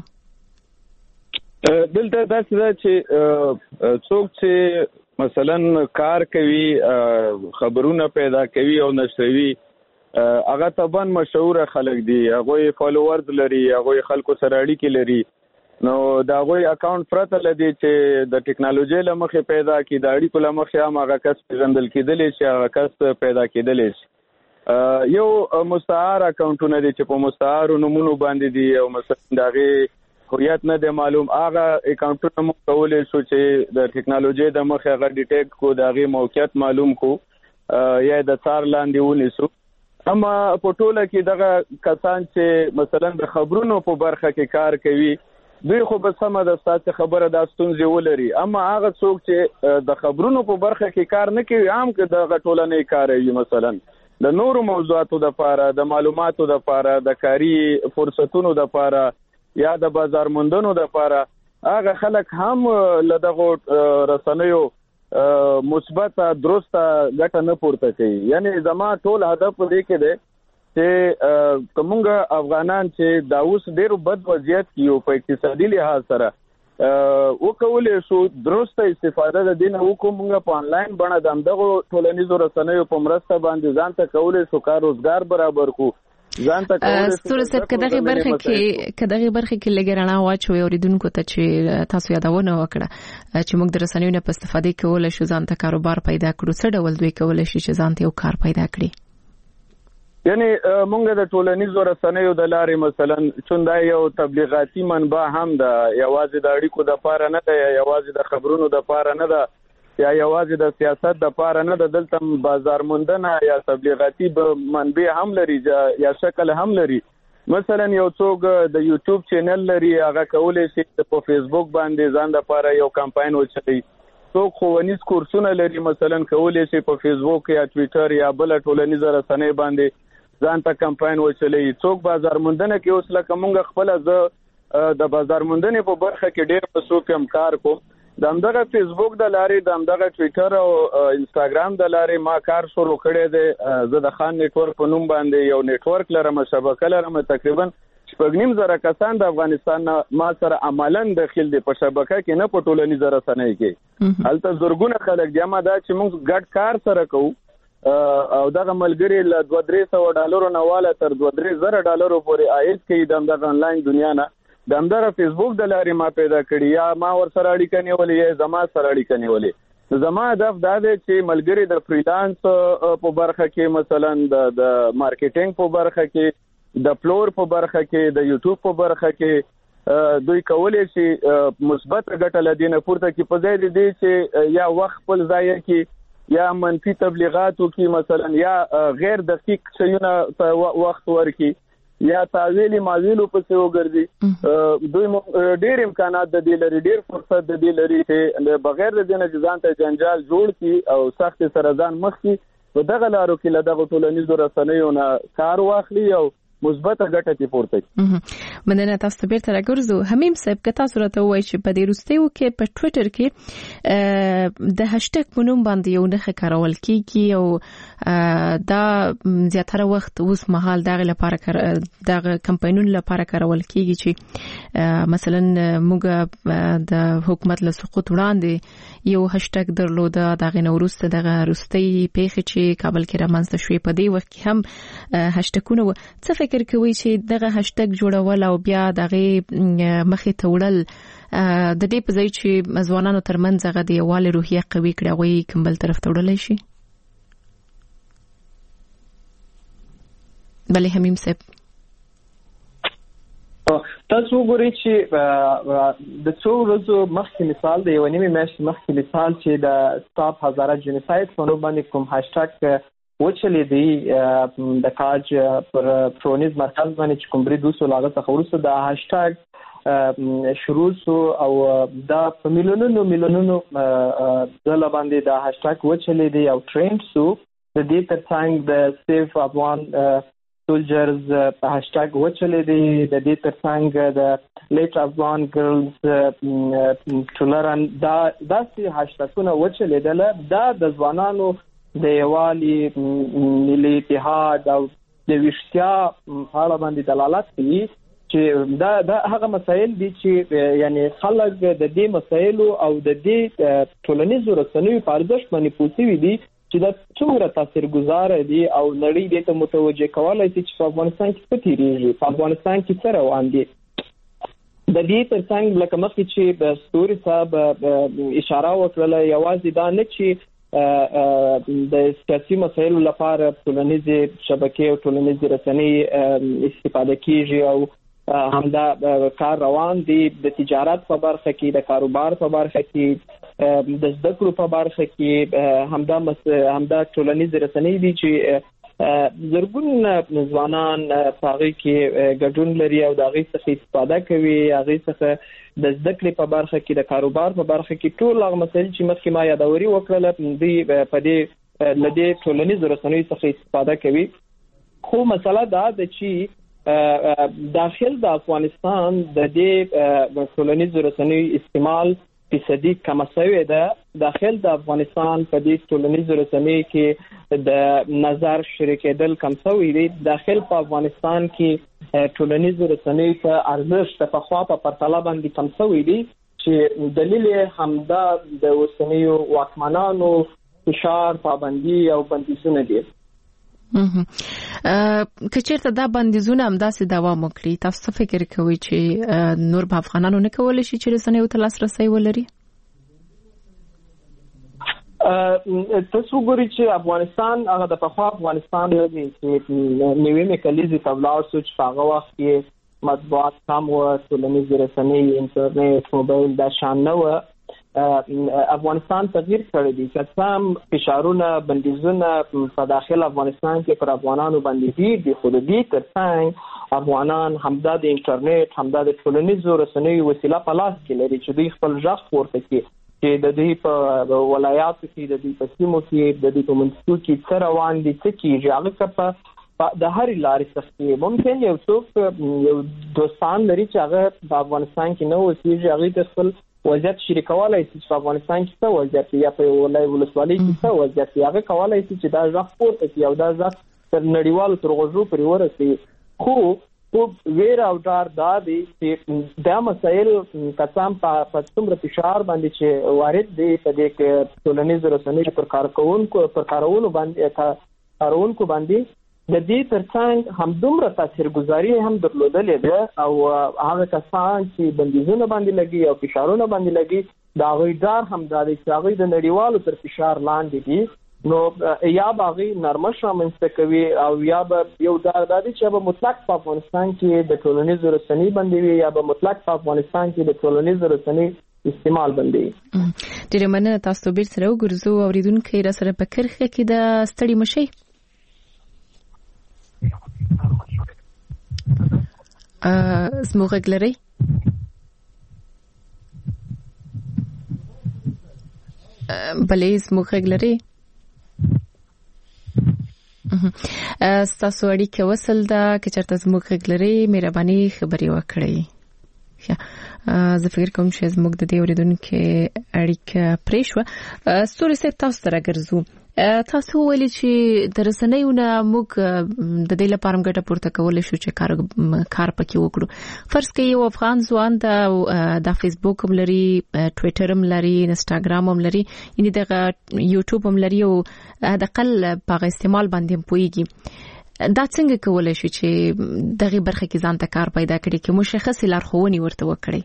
دلته داسې ده چې څوک چې مثلا کار کوي، خبرونه پیدا کوي او نشروي، هغه طبعا مشهور خلک دي، هغوی فالوورز لري، هغوی خلکو سره اړیکې لري. نو د هغوی اکاونټ پرته لدی چې د ټکنالوژي له مخې پیدا کی، د اړیکو له مخې هم هغه کس پیژندل کېدلی شي، هغه کس پیدا کېدلی شي. یو مستعار اکاونټونه دي چې په مستعار نومونو باندې دي او مثلا دغه هویت نه دی معلوم. هغه اکاونټونه مو کولای شو چې د ټکنالوژي د مخه هغه ډیټیکټ کو دغه موقعیت معلوم کو یا د څار لاندې ونیسو. اما په ټوله کې دغه کسان چې مثلا د خبرونو په برخه کې کار کوي دوی خو به سمه د ستاسو خبره د ستونزې ولري، اما هغه څوک چې د خبرونو په برخه کې کار نه کوي عام که د ټولنې کار کوي مثلا د نورو موضوعاتو د لپاره د معلوماتو د لپاره د کاري فرصتونو د لپاره یا د بازار موندنو د لپاره هغه خلک هم له دغه رسنیو مثبت درسته ګټه نه پورته کوي. یعنی زما ټول هدف دې کې دی چې کومګه افغانان چې دا اوس ډېر بد وضعیت کې په اقتصادي لحاظ سره وکولې شو درسته استفاده د دین او کومګه په انلاین باندې د دغه ټولنیزو رسنیو په مرسته باندې ځان ته کولې شو کار روزګار برابر کو ځان ته کولې شو. ستوري صاحب کداغه برخه کې کداغه برخه کې لګرانه واچوي اوریدونکو ته چې تاسو یادونه وکړه چې موږ د رسنیو نه په استفاده کولای شو ځان ته کاروبار پیدا کړو، څه ډول دوی کولای شي چې ځان ته یو کار پیدا کړي؟ یعنی مونږ د ټولنیزو رسنیو د لارې مثلا چوندا یو تبلیغاتي منبع هم ده، یوازې د اړیکو د پاره نه ده، یوازې د خبرونو د پاره نه ده، یا یوازې د سیاست د پاره نه ده، دلته بازار موندنه یا تبلیغاتي منبع هم لري یا شکل هم لري. مثلا یو څوک د یوټیوب چینل لري هغه کولای شي په فیسبوک باندې ځان د پاره یو کمپاین وچلي، څوک ښوونیز کورسونه لري مثلا کولای شي په فیسبوک یا ټویټر یا بل ټولنیزه رسنۍ باندې ځان ته کمپاین وچلي، څوک بازار موندنه کې اوس لکه مونږ خپل ز د بازار موندنې په برخه کې ډېر مسوک هم کار کوم. د همدغه فیسبوک د لارې د همدغه ټویټر او انستاګرام د لارې ما کار شروع کړی دی. زه د خان نیټورک په نوم باندې یو نیټورک لرم، شبکه لرم، تقریبا شپږ نیم زره کسان د افغانستان ما سره عملاً داخل دي په شبکه کې، نه په ټولنیزه رسنۍ کې. هلته زرګونه خلک دي، اما دا چې موږ ګډ کار سره کوو او دغه ملګری له دوه درې سوه ډالرو نه واله تر دوه درې زره ډالرو پورې عاید کوي د همدغه انلاین دنیا نه. د همدغه فیسبوک د لارې ما پیدا کړي یا ما ور سره اړیکه نیولې یا زما سره اړیکه نیولې. زما هدف دا دی چې ملګری د فریلانس په برخه کې مثلا د د مارکیټینګ په برخه کې د فلور په برخه کې د یوټیوب په برخه کې دوی کولای شي مثبت ګټه لدینه پورته کې په ځای دی چې یا وخت خپل ځای کې یا منفي تبلیغاتو کې مثلا یا غیر دقیق شیونه وخت ورکی یا تعویلی ماویلو پسې وګرځي. دوی ډېر امکانات د دې لري، ډېر فرصت د دې لري چې بغیر د دې نه ځان ته جنجال جوړ کړي او سخت سره ځان مخ کړي په دغه لارو کې له دغه ټولنیزو رسنیو نه کار واخلي او مثبت ګټه تی پورته کی. مننه تاسو بیرته راګرځو. حمیم صاحب که تاسو راته وایي چې په دې وروستیو کې په ټوئیټر کې د هاشټګ په نوم باندې یو نښه کارول کیږي او دا زیاتره وخت اوس مهال دغه لپاره دغه کمپاینونو لپاره کارول کیږي چې مثلا موږ د حکومت له سقوط وړاندې یو هاشټګ درلوده، دغه نوروسته دغه روستي پیښې چې کابل کې رامنځته شوې په دې وخت کې هم هاشټګونه څه فکر کوي چې دغه هاشټګ جوړول او بیا دغه مخې ته وړل د دې په ځای چې ځوانانو ترمنځ هغه د یووالي روحیه قوي کړي هغوی کوم بل طرف ته وړلی شي؟ بلې حمیم صاحب تاسو وګورئ چې د څو ورځو مخکې مثال د یو نیمې میاشتې مخکې مثال چې د سټاپ هزاره جنوساید په نوم باندې کوم هاشټګ وچلې دی د کاج پر پرونیز مرکز باندې چې کوم برید وسو لاغه څخه وروسته د هاشټګ شروع سو او دا په میلیونونو میلیونونو ځله باندې د هاشټګ وچلې دی او ټرند سو. د دې ترڅنګ د سیف افغان سولجرز په هاشټګ وچلې دی، د دې ترڅنګ د لیټ افغان ګرلز ټولرن دا داسې هاشټګونه وچلې دله. دا د ځوانانو د یوالي ملي اتحاد او د ویښتیا حاله باندې دلالت کوي چې دا د هغه مسایل دي چې یعنی خلک د دې مسایلو او د دې ټولنیزو رسنیو په ارزښت باندې پوهیږي دي چې دا څومره تاثیرګذار دي او نړۍ دې ته متوجه کولای شي چې په افغانستان کې څه تیریږي، په افغانستان کې څه روان دي. د دې ترڅنګ لکه مخکې چې ستوري صاحب اشاره وکړه یوازې دا نه چې د سیاسي مسایلو لپاره ټولنیزې شبکې او ټولنیزې رسنۍ استفاده کیږي او همدا کار روان دي د تجارت په برخه کې د کاروبار په برخه کې د زده کړو په برخه کې همدا همدا ټولنیزې رسنۍ دي چې زرګون ځوانان په هغه کې ګډون لري او د هغه څخه استفاده کوي هغه څخه د زده کړې په برخه کې د کاروبار په برخه کې ټول هغه مسایل چې مخکې ما یادوري وکړل دوی په دې لدې ټولنیزو رسنیو څخه استفاده کوي خو مسله دا ده چې داخل د افغانستان د دې ټولنیزو رسنیو استعمال فیصدي کم شوی ده داخل د افغانستان په دې ټولنیزو رسنیو کې د نظر شریکېدل کم شوی دی داخل په افغانستان کې ټولنیزو رسنیو په ارزښت په خوا په پرتله باندې کم شوی دی چې دلیل همدا د اوسنیو واکمنانو فشار پابندي او بندیزونه دي. که چیرته دا بندیزونه همداسې دوام وکړي تاسو فکر کوئ چې نور به افغانانو نه کولی شي چې رسنیو ته لاسرسی ولري؟ تاسو ګورئ چې افغانستان هغه د پخوا افغانستان دی چې نوې میکانیزم تبلاور سوچ هغه وخت کې مطبوعات کم و ټولنیزې رسنۍ انټرنیټ موبایل دا شان نه و افغانستان تغییر کړی دی چې سم فشارونه بندیزونه په داخل افغانستان کې پر افغانانو باندې دي د خودي ترڅنګ افغانان همدا د انټرنیټ همدا د ټولنیزو رسنیو وسیله په لاس کې لري چې دوی خپل ځخ ورته کوي چې د دې په ولایاتو کې د دې په سیمو کې د دې په منځو کې څه روان دي څه کېږي هغه په د هرې لارې څخه ممکن یو څوک یو دوستان لري چې هغه په افغانستان کې نه اوسېږي هغه د خپل وضعیت شریکولای شي چې په افغانستان کې څه وضعیت یا په ولای ولسوالۍ کې څه وضعیت هغه کولای شي چې دا ځخ پورته کوي او دا ځخ تر نړیوالو تر غوږو پورې ورسوي خو خو ویر او ډار دا دی چې دا مسایل قسم په څومره فشار باندې چې وارد دي په دې کې ټولنیزو رسنیو پر کارکونکو پر کارونو باندې کارونکو باندې د دې ترڅنګ هم دومره تاثیرګذاري هم درلودلې ده او هغه کسان چې بندیزونه باندې لګي او فشارونه باندې لګي دا غوي دار هم دا چې هغه د نړیوالو تر فشار لاندې دي نو یا باغی نرمش رامنځته کوي او یا به یو دار د دې چې به مطلق په افغانستان کې د ټولنیزو رسنۍ باندې وي یا به مطلق په افغانستان کې د ټولنیزو رسنۍ استعمال باندې. ډیره مننه تاسو به سره وګورئ اوریدونکو را سره په کرخه کې د ستړي مشي زموږ غږ لري بلې زموږ غږ لري ستاسو اړیکه وصل ده که چېرته زموږ غږ لري مهرباني خبرې وکړئ. زه فکر کوم چې زموږ د دې اوریدونکو اړیکه پرې شوه. ستوري صاحب تاسو ته راګرځو تاسو ویلي چې د رسنیو نه موږ د دې لپاره ګټه پورته کولای شو چې کار کار پکې وکړو. فرض کړئ یو افغان ځوان د د فیسبوک هم لري ټویټر هم لري انستګرام هم لري یعنی د یوټیوب هم لري او د اقل په استعمال باندې پويږي دا څنګه کولای شو چې دغه برخه کې ځان ته کار پیدا کړي چې مشخص لارښوونې ورته وکړي؟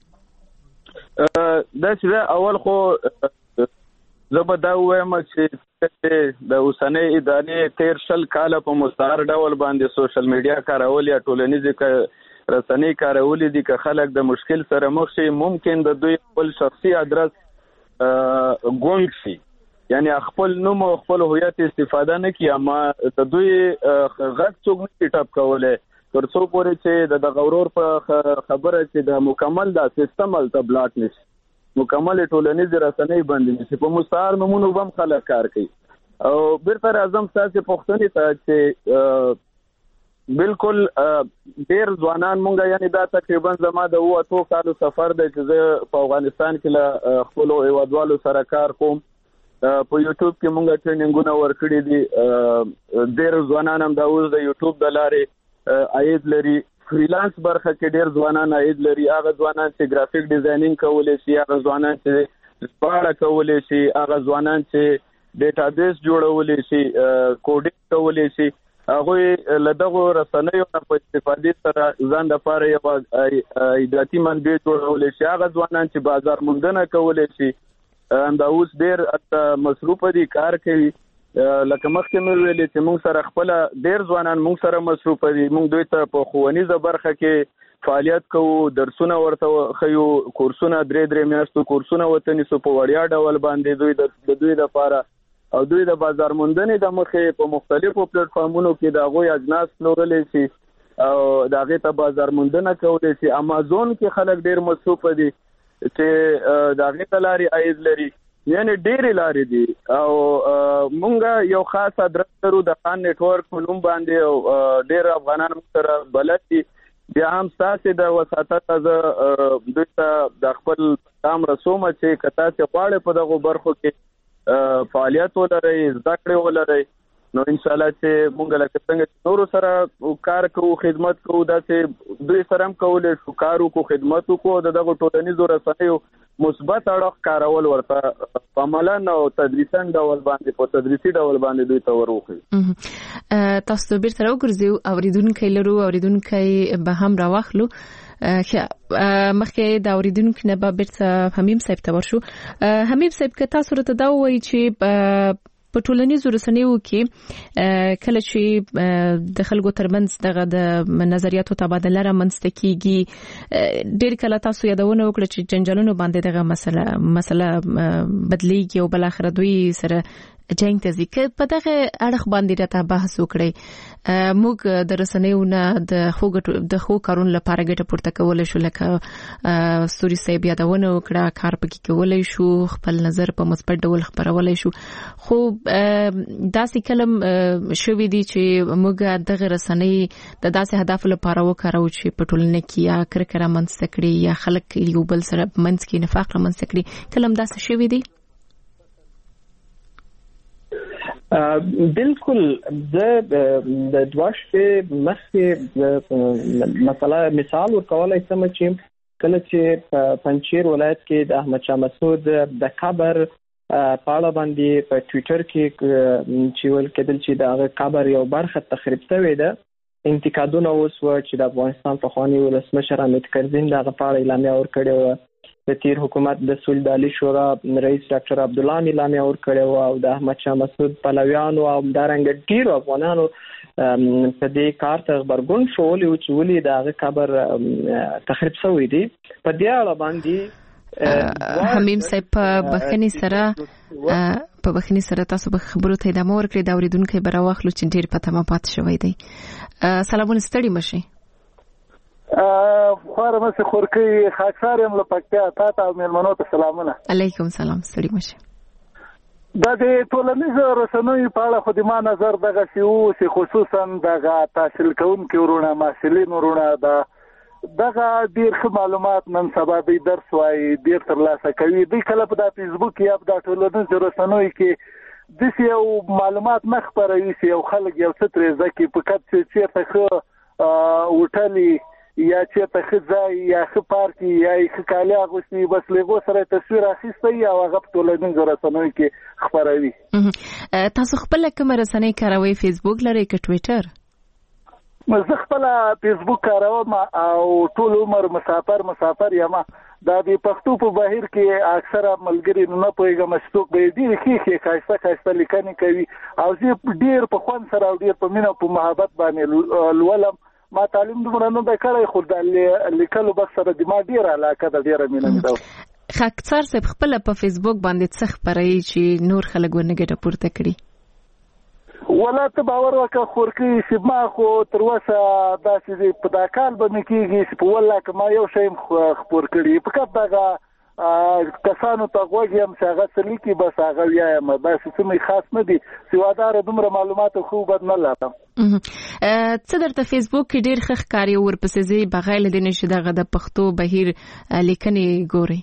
دا چې اول خو زه به دا وایم چې د اوسنۍ ادارې تیر شل کاله په مستعار ډول باندې سوشل میډیا کارول یا ټولنیزې رسنۍ کارول دي که خلک د مشکل سره مخ شي ممکن د دوی خپل شخصي ادرس ګونګ شي یعنی خپل نوم او خپل هویت استفاده نه کوي اما د دوی غږ څوک نه ټاپ کوله تر څو پورې چې د غورور په خبره چې د مکمل د سیستم ال تبلاټ نشي مکمل ټولنیزې رسنۍ باندې چې په مستعار نمونه هم خلک کار کوي او بیرته راځم تاسو پوښتنې ته چې بالکل ډېر ځوانان مونږ یعنی دا تقریبا زما د اوه کالو سفر دی چې زه په افغانستان کې له خپل هیوادوالو سره کار کوم په یوټیوب کې مونږ ټریننګونه ورکړي دي ډېر ځوانان هم دا اوس د یوټیوب د لارې عاید لري فریلانس برخه کې ډېر ځوانان عاید لري هغه ځوانان چې ګرافیک ډیزاینینګ کولای شي هغه ځوانان چې سپاړه کولای شي هغه ځوانان چې ډیټابیس جوړولای شي کوډینګ کولای شي هغه لدغه رسنیو په استفادې سره ځان د لپاره یو ایداتي منبع جوړولای شي هغه ځوانان چې بازار موندنه کولای شي دا اوس ډېر مصروف دي کار کوي لکه مخکې مې ویلې چې موږ سره خپل ډېر ځوانان موږ سره مصروف دي موږ دوی ته په ښوونیزه برخه کې فعالیت کوو درسونه ورته خيو کورسونه درې درې میاشتو کورسونه وته نیسو په وړیا ډول باندې دوی د دوی لپاره او دوی د بازار موندنې د مخې په مختلفو پلیټ فارمونو کې د هغوی اجناس پلورلی شي او د هغې ته بازار موندنه کولی شي. امازون کې خلک ډېر مصروف دي چې د هغې ته لارې عاید لري یعنی ډېرې لارې دي او مونږ یو خاص ادرس لرو د خان نیټورک په نوم باندې او ډېر افغانان موږ سره بلد دي. بیا هم ستاسې د وساطت زه دوی ته د خپل پیغام رسوم چې که تاسې غواړئ په دغو برخو کې فعالیت ولرئ زده کړې ولرئ نو انشاءالله چې مونږ لکه څنګه نورو سره کار کوو خدمت کوو داسې دوی سره هم کولی شو کار وکړو خدمت وکړو د دغو ټولنیزو رسنیو مثبت اړخ کارول ورته په عملاً او تدریساً ډول باندې په تدریسي ډول باندې دوی ته ور وښیو. تاسو ته بیرته راوګرځو اوریدونکي لرو اوریدونکي به هم راواخلو مخکې د اوریدونکو نه به بیرته حمیم صاحب ته ورشو. حمیم صاحب که تاسو راته دا ووایي چې په ټولنیزو رسنیو کې کله چې د خلکو ترمنځ دغه د نظریاتو تبادله رامنځته کیږي ډېر کله تاسو یادونه وکړه چې جنجالونو باندې دغه مسله مسله بدلیږي او بل اخر دوی سره جنگ ته ځي. که په دغه اړخ باندې راته بحث وکړئ موږ د رسنیو نه د خو د خو کارونو لپاره ګټه پورته کولی شو لکه ستوري صاحب یادونه وکړه کار پکې کولی شو خپل نظر په مثبت ډول خپرولی شو خو داسې کلم شوي دي چې موږ دغه رسنۍ د داسې هدف لپاره وکاروو چې په ټولنه کې یا کرکه رامنځته کړي یا خلک یو بل سره منځ کې نفاق رامنځته کړي کلم داسې شوي دي. بالکل زه د دواشته مخکې مثلا مثال ورکولای شم چې کله چې په پنځیر ولایت کې د احمد شاه مسعود د قبر په اړه باندې په ټوئیټر کې چې ول کېدل چې د قبر یو برخه تخریب شوې ده انتقادونه اوس و چې د افغانستان په خواني ولسمشر حامد کرزي د غفار اعلامیه ور کړې و د تیر حکومت د سولدالي شورا رئیس ډاکټر عبدالله اعلامیه ور کړې و او د احمد شاه مسعود پلویانو او دارنګ ډیرو افغانانو په دې کار ته خبرګون شول چې ولې د قبر تخریب شوی دی. په دې اړه باندې حمیم صاحب په بخنی سره په بخنی سره تاسو به خبرو ته ادامه ورکړئ دا اوریدونکو به راواخلو چې ډیر په تمه پات شوی دی. سلامونه ستړي مشي خواره مې خورکې خاکسار یم له پکتیا تا ته مېلمنو ته سلامونه. علیکم سلام ستړي مشي. دا د ټولنیزو رسنیو په اړه خو د ما نظر دغه سی او سی خصوصا دغه تحصیل کوونکي ورونه محصلین ورونه دا دغه ډیر ښه معلومات نن سبا د درس وایي ډیر ترلاسه کوي دوی کله په د فیسبوک یا په د ټولنیزو رسنیو کې د یو معلومات نه خپروي چې یو خلک یو څه ترې زکي په کټ چې چیرته ښه وټلي یا چې ته خځای یا خ پارتي یا خ کالی اغوستي بس لغو سره تصویر اخیستی او هغه په ټولنیزو رسنیو کې خبروي. تاسو خپل کوم رسنۍ کاروئ فیسبوک لرئ که ټوئیټر؟ زه خپل فیسبوک کاروم او ټول عمر مسافر مسافر یم دا د پښتو په بهیر کې اکثره ملګری نه پوهیږم چې څوک به دې کې کې خاصه خاصه لیکنې کوي او زه ډیر په خوند سره او ډیر په مینه په محبت باندې لولم. ما تعلیم دومره نه دی کړی خو د لیکلو بس سره د ما ډېره علاقه ده ډېره مینه مې ده. خاکسار صاحب خپله په فیسبوک باندې څه خپروي چې نور خلک ورنه ګټه پورته کړي؟ ولا ته باور وکړه خورکې چې ما خو تر اوسه داسې په دا کال به مې کېږي چې په والله که ما یو شی خپور کړي په کپ دغه کسانو ته غوږ یم چې هغه څه لیکي بس هغه ویایم داسې څه مې خاص نه دي سواداره دومره معلوماتو خو بد نه لرم. څه درته فیسبوک کې ډېر ښه ښکاري ورپسې ځئ بغیر له دې نه چې دغه د پښتو بهیر لیکنې ګورئ؟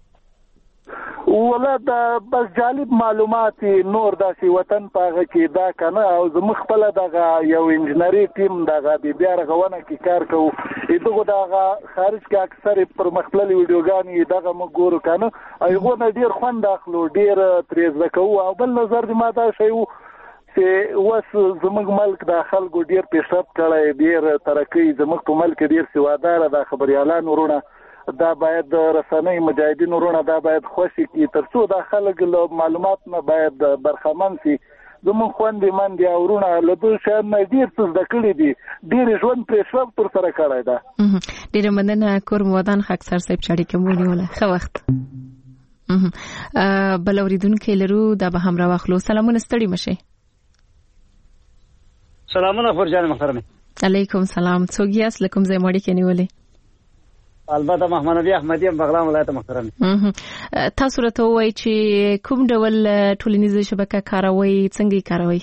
ولا دا بس جالب معلومات نور داسې وطن په هغه کې دا کنه او زموږ خپل دغه یو انجنیری ټیم دغه د بیا رغونه کې کار کوو دغه دغه خارج کې اکثر پر مخبلي ویډیوګانې دغه موږ ګورو کنه هغه نه ډیر خوند اخلو ډیر تریزه کوو او بل نظر دی ما دا شی چې وس زموږ ملک د خلکو ډیر پیشرفت کړی ډیر ترقی زموږ په ملک ډیر سوادار د خبريالان ورونه دا باید رسنۍ مجاهدین ورونه دا باید خوشي کی ترڅو دا خلک له معلومات نه باید برخمن شي. زمون خوندې منډي ورونه له دوی شان ډیر څه د کړی دي ډیر ژوند پرې شو پر سره کړای دا. ډیر مننه کور مودان خاکسر صاحب چړې کې مونږ ولا خو وخت بل اوریدونکو لرو دا به هم راوخلو. سلامونه ستړي مشه. سلامونه فرجان محترمه. علیکم سلام. څوک یاست لکم زې مړی کې نیولې؟ البته محمد نبی احمدی بغلان ولایت محترمه. تاسو راته وایي چې کوم ډول ټولنیزه شبکه کاروي څنګه کاروي؟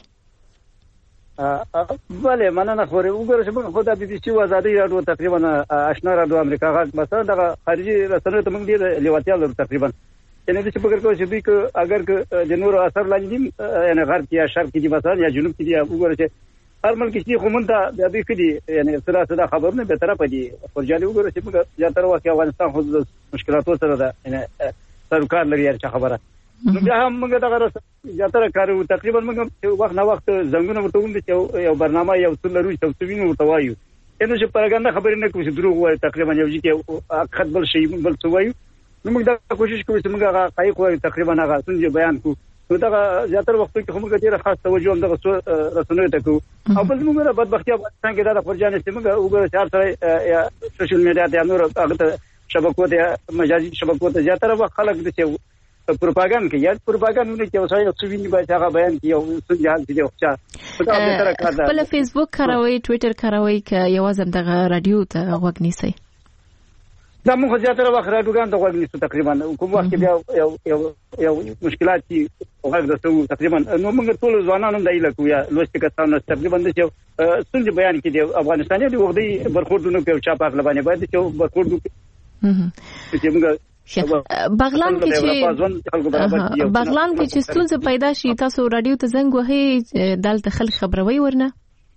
بله مننه خوري وګوره چې موږ خو د بي بي سي او ازادي راډیو تقریبا آشنا راډیو امریکا غږ مثلا د خارجي رسنیو ته موږ ډیر لیوالتیا لرو تقریبا. یعنی چې فکر کوو چې دوی که اگر که د نور اثر لاندې یعنی غرب کې یا شرق کې دي مثلا یا جنوب کې دي وګوره چې هر ملک چې خو مونږ ته د دې کړي یعنی سره سره خبرونه به طرفه دي ورجالي وګوره چې موږ زیاتره وخت افغانستان خو د مشکلاتو سره ده یعنی سرکار لري هر څه خبره نو بیا هم موږ دغه زیاتره کارو تقریبا موږ وخت نه وخت زنګونه ورته وند چې یو برنامه یو څل لري چې څوینه ورته وایو نو چې پرګنده خبرې نه کوي چې دروغ وایي تقریبا یو چې خط بل شي بل څه وایو نو موږ دا کوشش کوو چې موږ هغه حقایق وایو تقریبا هغه څنګه بیان کوو. نو دا زیاتره وخت کې موږ ډیره خاص توجه هم دغه رسنیو ته کوو او بل موږ بدبختي افغانستان کې دا فرجانه چې موږ وګورئ چې هر څه یا سوشل میډیا ته نور هغه شبکو ته مجازي شبکو ته زیاتره وخت خلک د چې پروپاګاندا کوي یا پروپاګاندا کې اوسای او څه ویني باید هغه بیان کوي او څه جهان دي او څه دا زیاتره کار ده. بل فیسبوک کاروي ټوئیټر کاروي ک یوازم دغه رادیو ته غوږ نیسي. دا موږ زیاتره وخت راډیوګان ته غوږ نیسو تقریبا کوم وخت بیا یو یو یو مشکلات دي غوږ درته تقریبا نو موږ ټول ځوانانو دای لکو یا لوست کسانو تقریبا د یو څنګه بیان کړي افغانستان دی وګړي برخوردونو په چا پاک لبانه باید چې برخوردو چې موږ بغلان کې چې بغلان کې چې ستونزه پیدا شي تاسو رادیو ته زنګ وهي دلته خلک خبروي ورنه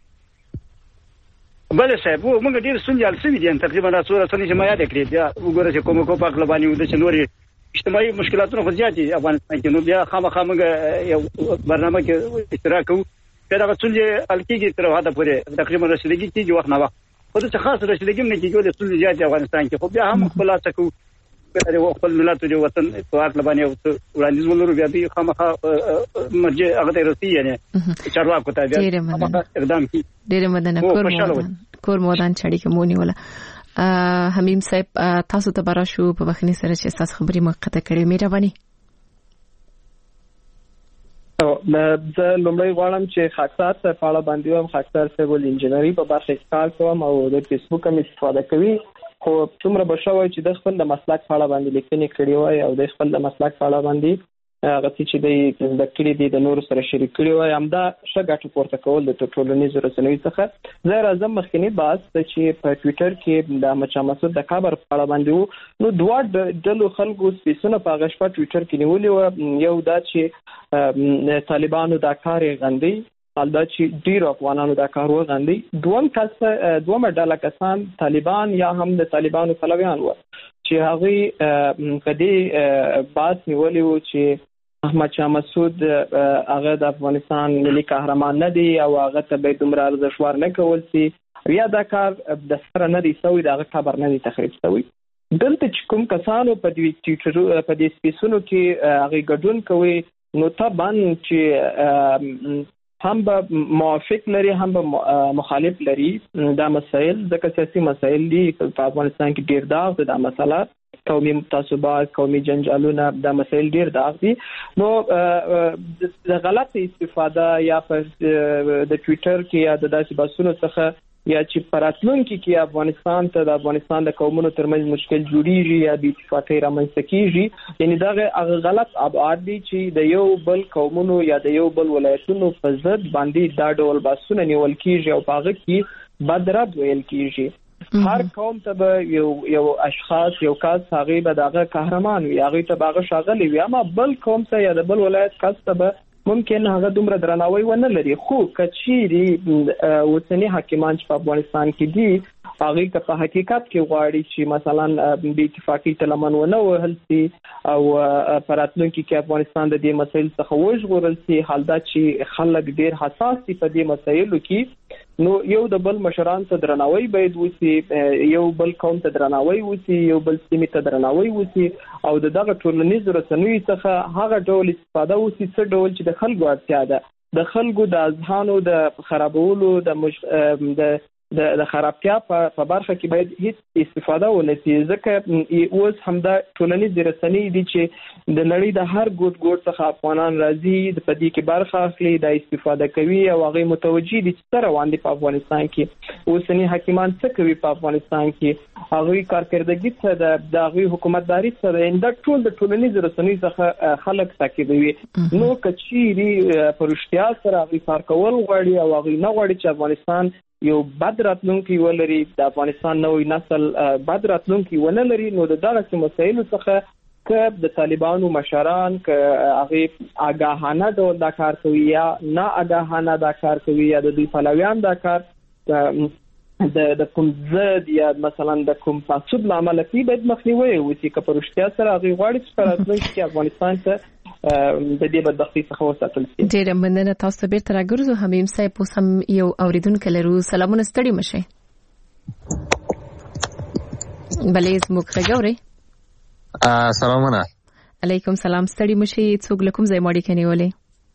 بله صاحب موږ ډیر سنجال سوي دي تقریبا تاسو رسنۍ چې ما یاد کړی بیا وګوره چې کوم کو پاک لبانی و د چنوري اجتماعي مشکلاتونو خو زیاتې افغانستان کې نو بیا خامخا موږ یو برنامه کې اشتراک کوو چې دا څنګه الکیږي تر هدا پورې تقریبا رسیدګي کیږي وخت نه وخت خو د خاص رسیدګي نه کیږي د څنګه زیاتې افغانستان کې خو بیا هم خلاص کوو د خپل ملت او وطن پاک لبانی او وړاندیز ولرو بیا د خامخا مرجع هغه ته رسي یعنی چارواکو ته بیا اقدام کی. ډیر مدنه کور مودان کور مودان چړي کې مونی ولا حمیم صاحب تاسو ته برا شو په وخت نه سره چې تاسو خبري مقطع کړې مهرباني. او زه لومړی غواړم چې خاکسار په اړه باندې هم خاکسار سیول انجینری په برخه کې کار کوم او د فیسبوک هم استفاده کوي خو څومره بشوي چې د خپل د مسلک په اړه باندې لیکنې کړې وای او د خپل د مسلک په اړه باندې هغه چې د د کړې دي د نور سره شریک کړي وای همدا شګه پورته کول د ټولنیزو رسنیو څخه زه راځم مخکنی باس چې په ټوئیټر کې د مچا مسعود د خبر په اړه باندې نو دوه ډلو خلکو سپیسونه په غشپه ټوئیټر کې نیولې یو دا چې طالبانو دا کار غندي الدا چې ډیر افغانانو دا کار وغندي دوم کس دومره ډله کسان طالبان یا هم د طالبانو پلویان و چې هغه په دې باس نیولې و چې احمد شاه مسعود هغه د افغانستان ملي قهرمان نه دی او هغه ته به دومره ارزښت ورنه کول سي یا دا کار د سره نه دی سوی دا خبر نه دی تخریب سوی. دلته چې کوم کسانو په دې ټوئیټر په دې سپیسونو کې هغه ګډون کوي نو طبعا چې هم به موافق لري هم به مخالف لري دا مسائل د سیاسي مسائل دي په افغانستان کې ډیر داغ د مسله قومي تعصبات قومي جنجالونه دا مسائل ډیر داغ دي نو د غلط استفاده یا په د ټوئیټر کې یا د داسې باسونو څخه یا چې پراتلونکو کې افغانستان ته د افغانستان د قومونو ترمنځ مشکل جوړیږي یا د اتفاقي رامنځته کیږي یعنی دا غلط ابعاد دي چې د یو بل قومونو یا د یو بل ولایتونو په ضد باندې دا ډول باسونه نیول کیږي او هغه کې بدرد ویل کیږي هر قوم ته یو یو اشخاص یو کس هغه به دغه قهرمان وي هغه ته هغه شاغلی وي اما بل قوم ته یا د بل ولایت کس ته ممکن هغه دومره درناوی ونه لري خو کچيري وطني حاکمان چې په افغانستان کې دي هغه که په حقیقت کې غواړي چې مثلا د اتفاقي تلمن ونه وهل سي او پراتلونکو کې افغانستان د دې مسایل څخه وژغورل سي حال دا چې خلک ډیر حساس دي په دې مسایلو کې نو یو د بل مشران ته درناوی باید وسی، یو بل قوم ته درناوی وسی، یو بل سیمې ته درناوی وسی او د دغه ټولنیزو رسنیو څخه هغه ډول استفاده وسی څه ډول چې د خلکو اړتیا ده، د خلکو د اذهانو د خرابولو د مش... د د خرابتیا په برخه کې باید هیڅ استفاده ونشي، ځکه اوس همدا ټولنیز رسنۍ دي چې د نړۍ د هر ګوټ ګوټ څخه افغانان راځي، د پدې کې برخه اخلي، د استفاده کوي او هغه متوجي دي چې سره روان دي په افغانستان کې اوسنی حکیمان څه کوي په افغانستان کې، هغه کارکردګي څه ده، د هغه حکومتداري څه ده، دا ټول د ټولنیز رسنۍ څخه خلک تعقیبوي. نو کچيري پرشتیا سره هغه کار کول غواړي او هغه نه غواړي چې افغانستان یو بد راتلونکي ولري، د افغانستان نوې نسل بد راتلونکي ونه لري، نو د دغه مسایلو څخه که د طالبانو مشران که هغه آگاهانه ډول دا کار کوي یا نه آگاهانه دا کار کوي یا د دوی پلویان دا کار د د کوم ضد یا مثلا د کوم تعصب لامل کوي، باید مخنیوي وشي. که پرشتیا سره هغه غواړي چې راتلونکي افغانستان ته د دې بدبختۍ څخه وساتل شي. ډېر مننه، تاسو ته بیرته راګرځو. حمیم صاحب اوس هم یو اوریدونکو لرو. سلامونه، ستړي مشه. بلې زموږ غږوري. سلامونه. علیکم سلام، ستړي مشه. څوک لکم ځای ماړي کنيولې؟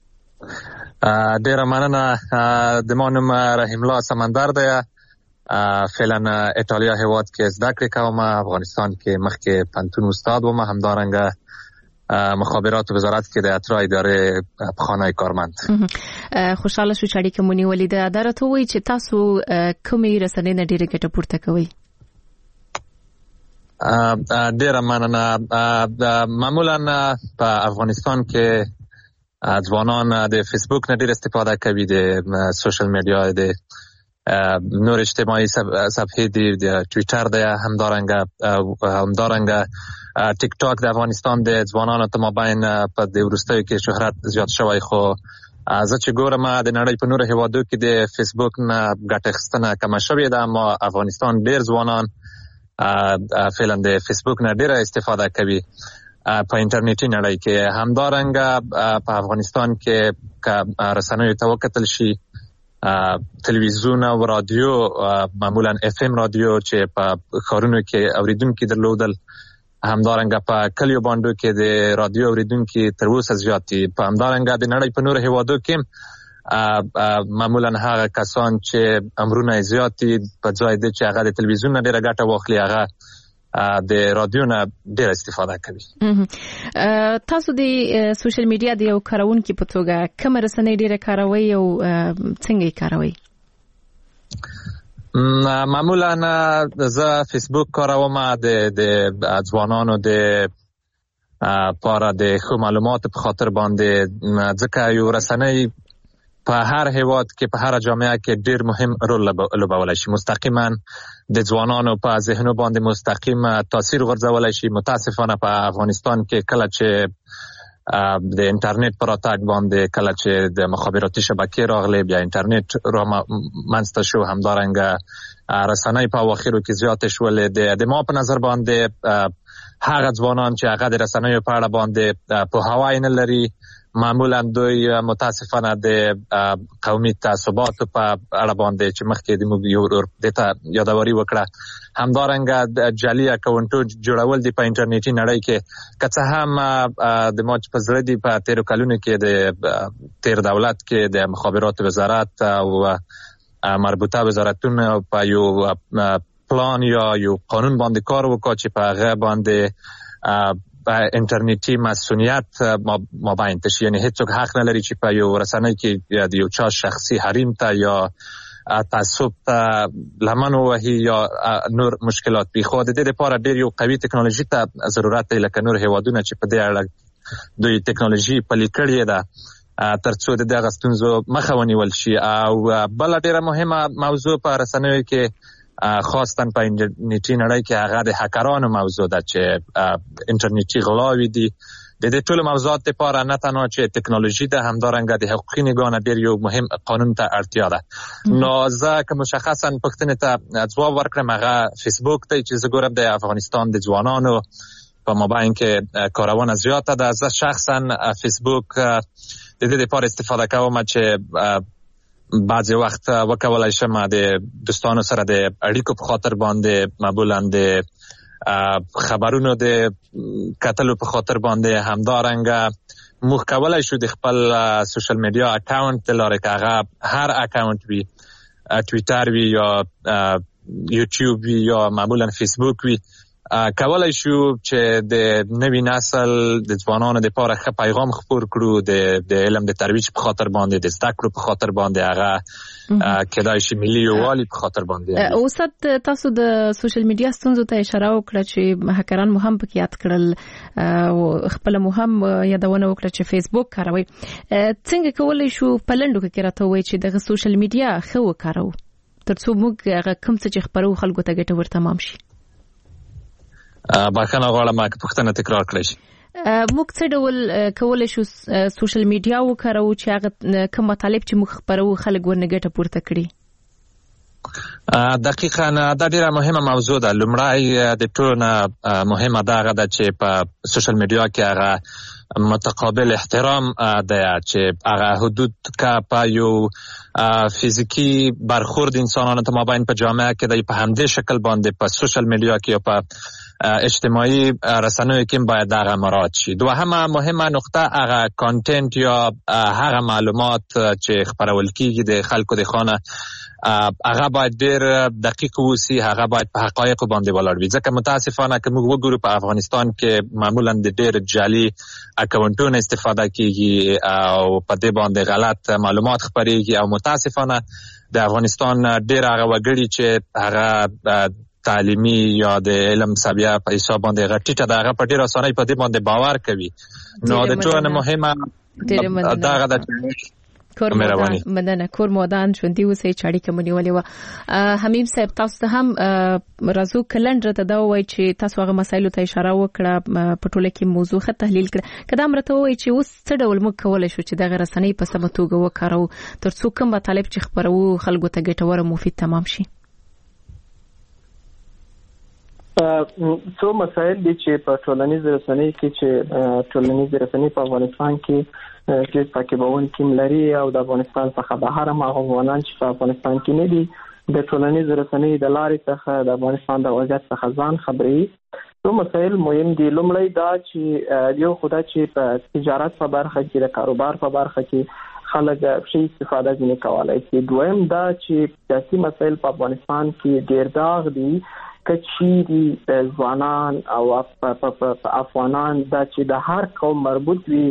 ډېر مننه. د ما نوم رحیم الله سمندر دی. فعلا ایتالیا هیواد کې زده کړې کوم، افغانستان کې مخکې پنتون استاد وم، همدارنګه مخابرات وزارت کې د اترا اداره خانه کارمند. خوشاله شو چې اړیکه مونږ ولیده. دا راته وایي چې تاسو کومې رسنۍ نه ډېره ګټه پورته کوئ؟ ډېره مننه. معمولا په افغانستان کې ځوانان د فیسبوک نه ډېر استفاده کوي، د سوشل میډیا، د نور اجتماعي صفحې دي، د ټویټر دی، همدارنګه همدارنګه ټیک ټاک د افغانستان د ځوانانو ته مابین په د وروستیو کې شهرت زیات شوی، خو زه چې ګورم د نړۍ په نورو هیوادو کې د فیسبوک نه ګټه اخیستنه کمه شوې ده، اما افغانستان ډېر ځوانان فعلا د فیسبوک نه ډېره استفاده کوي په انټرنیټي نړۍ کې. همدارنګه په افغانستان کې که رسنیو ته وکتل شي، تلویزیون او رادیو، معمولا اف ام رادیو چې په ښارونو کې اوریدونکي درلودل، همدارنګه په کلیو باندې کې د رادیو اوریدونکي تر اوسه زیات دي. په همدارنګه د نړۍ په نورو هیوادو کې معمولا هغه کسان چې عمرونه زیات دي په ځای د چې هغه د تلویزیون نه ډېره ګټه واخلي، هغه د رادیو نه ډېر استفاده کوي. تاسو د سوشل میډیا د یو کارونکي په توګه کوم رسنۍ ډېره کاروي او څنګه یې کاروي؟ معمولا زه فیسبوک کاروم د د ځوانانو د پاره د ښه معلوماتو په خاطر باندې، ځکه یو رسنۍ په هر هیواد کې په هر جامعه کې ډیر مهم رول لوبولای شي، مستقیما د ځوانانو په ذهنو باندې مستقیم تاثیر غورځولای شي. متاسفانه په افغانستان کې کله چې د انټرنیټ پر راتګ باندې، کله چې د مخابراتي شبکې راغلي، بیا انټرنیټ را منځته شو، همدارنګه رسنۍ په اواخرو کې زیات شولې. د ما په نظر باندې هغه ځوانان چې هغه د رسنیو په اړه باندې پوهاوی نه لري، معمولا دوی متاسفانه د قومي تعصباتو په اړه باندې چې مخکې د موږ یو دته یادواري وکړه، همدارنګه جعلي اکاونټونو جوړول دي په انټرنیټي نړۍ کې. که څه هم د ما چې په زړه دي په تیرو کلونو کې د تیر دولت کې د مخابرات وزارت او مربوطه وزارتونو په یو پلان یا یو قانون باندې کار وکړ چې په هغه باندې انټرنیټي مسؤلیت مابین تشي، یعنی هیڅوک حق نه لري چې په یو رسنۍ کې د یو چا شخصي حریم ته یا تعصب ته لمن ووهي یا نور مشکلات وي. خو د دې لپاره ډېر یو قوي ټکنالوژي ته ضرورت دی، لکه نور هیوادونه چې په دې اړه دوی ټکنالوژي پلي کړې ده ترڅو د دغه ستونزو مخه ونیول شي. او بله ډېره مهمه موضوع په رسنیو کې خاصتاً په انټرنیټي نړۍ کې هغه د هکرانو موضوع ده چې انټرنیټي غلاوي دي. د دې ټولو موضوعات لپاره نه تنها چې ټکنالوژي ده، همدارنګه د حقوقي نگاه نه ډېر یو مهم قانون ته اړتیا ده. نو زه که مشخصاً پوښتنې ته ځواب ورکړم، هغه فیسبوک دی چې زه ګورم د افغانستان د ځوانانو په مابین کې کارونه زیاته ده. زه شخصاً فیسبوک د دې لپاره استفاده کوم چې بعضی وخت وکولای شم د دوستانو سره د اړیکو په خاطر باندې معمولا د خبرونو د کتلو په خاطر باندې همدارنګه موږ کولای شو د خپل سوشل میډیا اکاونټ د لارې که هغه هر اکاونټ وي، ټویټر وي یا یوټیوب وي یا معمولا فیسبوک وي، کولای شو چې د نوي نسل د ځوانانو لپاره ښه پیغام خپور کړو، د د علم د ترویج په خاطر باندې، د زده کړو په خاطر باندې، هغه کېدای شي ملي یووالي په خاطر باندې. اوسط تاسو د سوشل میډیا ستونزو ته اشاره وکړه چې هکران مو هم پکې یاد کړل او خپل مو هم یادونه وکړه چې فیسبوک کاروي. څنګه کولای شو په لنډو کې راته وایي چې د سوشل میډیا ښه وکاروو ترڅو موږ هغه کوم څه چې خپرو خلکو ته ګټور تمام شي؟ بخښنه غواړم که پوښتنه تکرار کړئ شي. موږ څه ډول کولای شو سوشل میډیا وکاروو چې هغه کوم مطالب چې موږ خپرو خلک ورنه ګټه پورته کړي؟ دقیقاً دا ډیره مهمه موضوع ده. لومړی د ټولو نه مهمه دغه ده چې په سوشل میډیا کې هغه متقابل احترام ده، چې هغه حدود که په یو فیزیکی برخورد انسانانو ته مابین په جامعه کې ده، په همدې شکل باندې په سوشل میډیا کې یا په اجتماعي رسنیو کې باید دغه مراعات شي. دوهمه مهمه نقطه هغه کانټنټ یا هغه معلومات چې خپرول کیږي د خلکو د خانه هغه باید ډیر دقیق وسی، هغه باید په حقایق باندې ولاړ وي، ځکه متاسفانه که موږ وګورو په افغانستان کې معمولا د ډیر جعلي اکاونټونو استفاده کیږي او په دې باندې غلط معلومات خپریږي، او متاسفانه د افغانستان ډیر هغه وګړي چې هغه تعلیمي یا د علم سویه په حساب باندې غټیټه ده، هغه په ډیر اسانۍ په دې باندې باور کوي. نو د ټولو مهمه دغه د کور مودان مننه کور مودان ژوندي اوسئ چې اړیکه مو نیولې وه. حمیم صاحب تاسو ته هم راځو کلند راته دا وایي چې تاسو هغه مسایلو ته اشاره وکړه، په ټوله کې موضوع ښه تحلیل کړه، که دا هم راته وایي چې اوس څه ډول موږ کولی شو چې دغه رسنۍ په سمه توګه وکاروو ترڅو کوم مطالب چې خپروو خلکو ته ګټور او مفید تمام شي؟ څو مسایل دي چې په ټولنیز رسنۍ کې چې ټولنیز رسنۍ په افغانستان کې چې پاکبون کې لري او د افغانستان څخه بهر هم افغانان چې په افغانستان کې نه دي د ټولنیز رسنۍ د لارې څخه د افغانستان د وضعیت څخه ځان خبري. څو مسایل مهم دي. لومړی دا چې یو خدای چې په تجارت په برخه کې د کاروبار په برخه کې خلک شي استفاده ځنې کولای شي. دویم دا چې سیاسي مسایل په افغانستان کې ډیر داغ دي، کچيري ځوانان او افغانان دا چې د هر قوم مربوط وي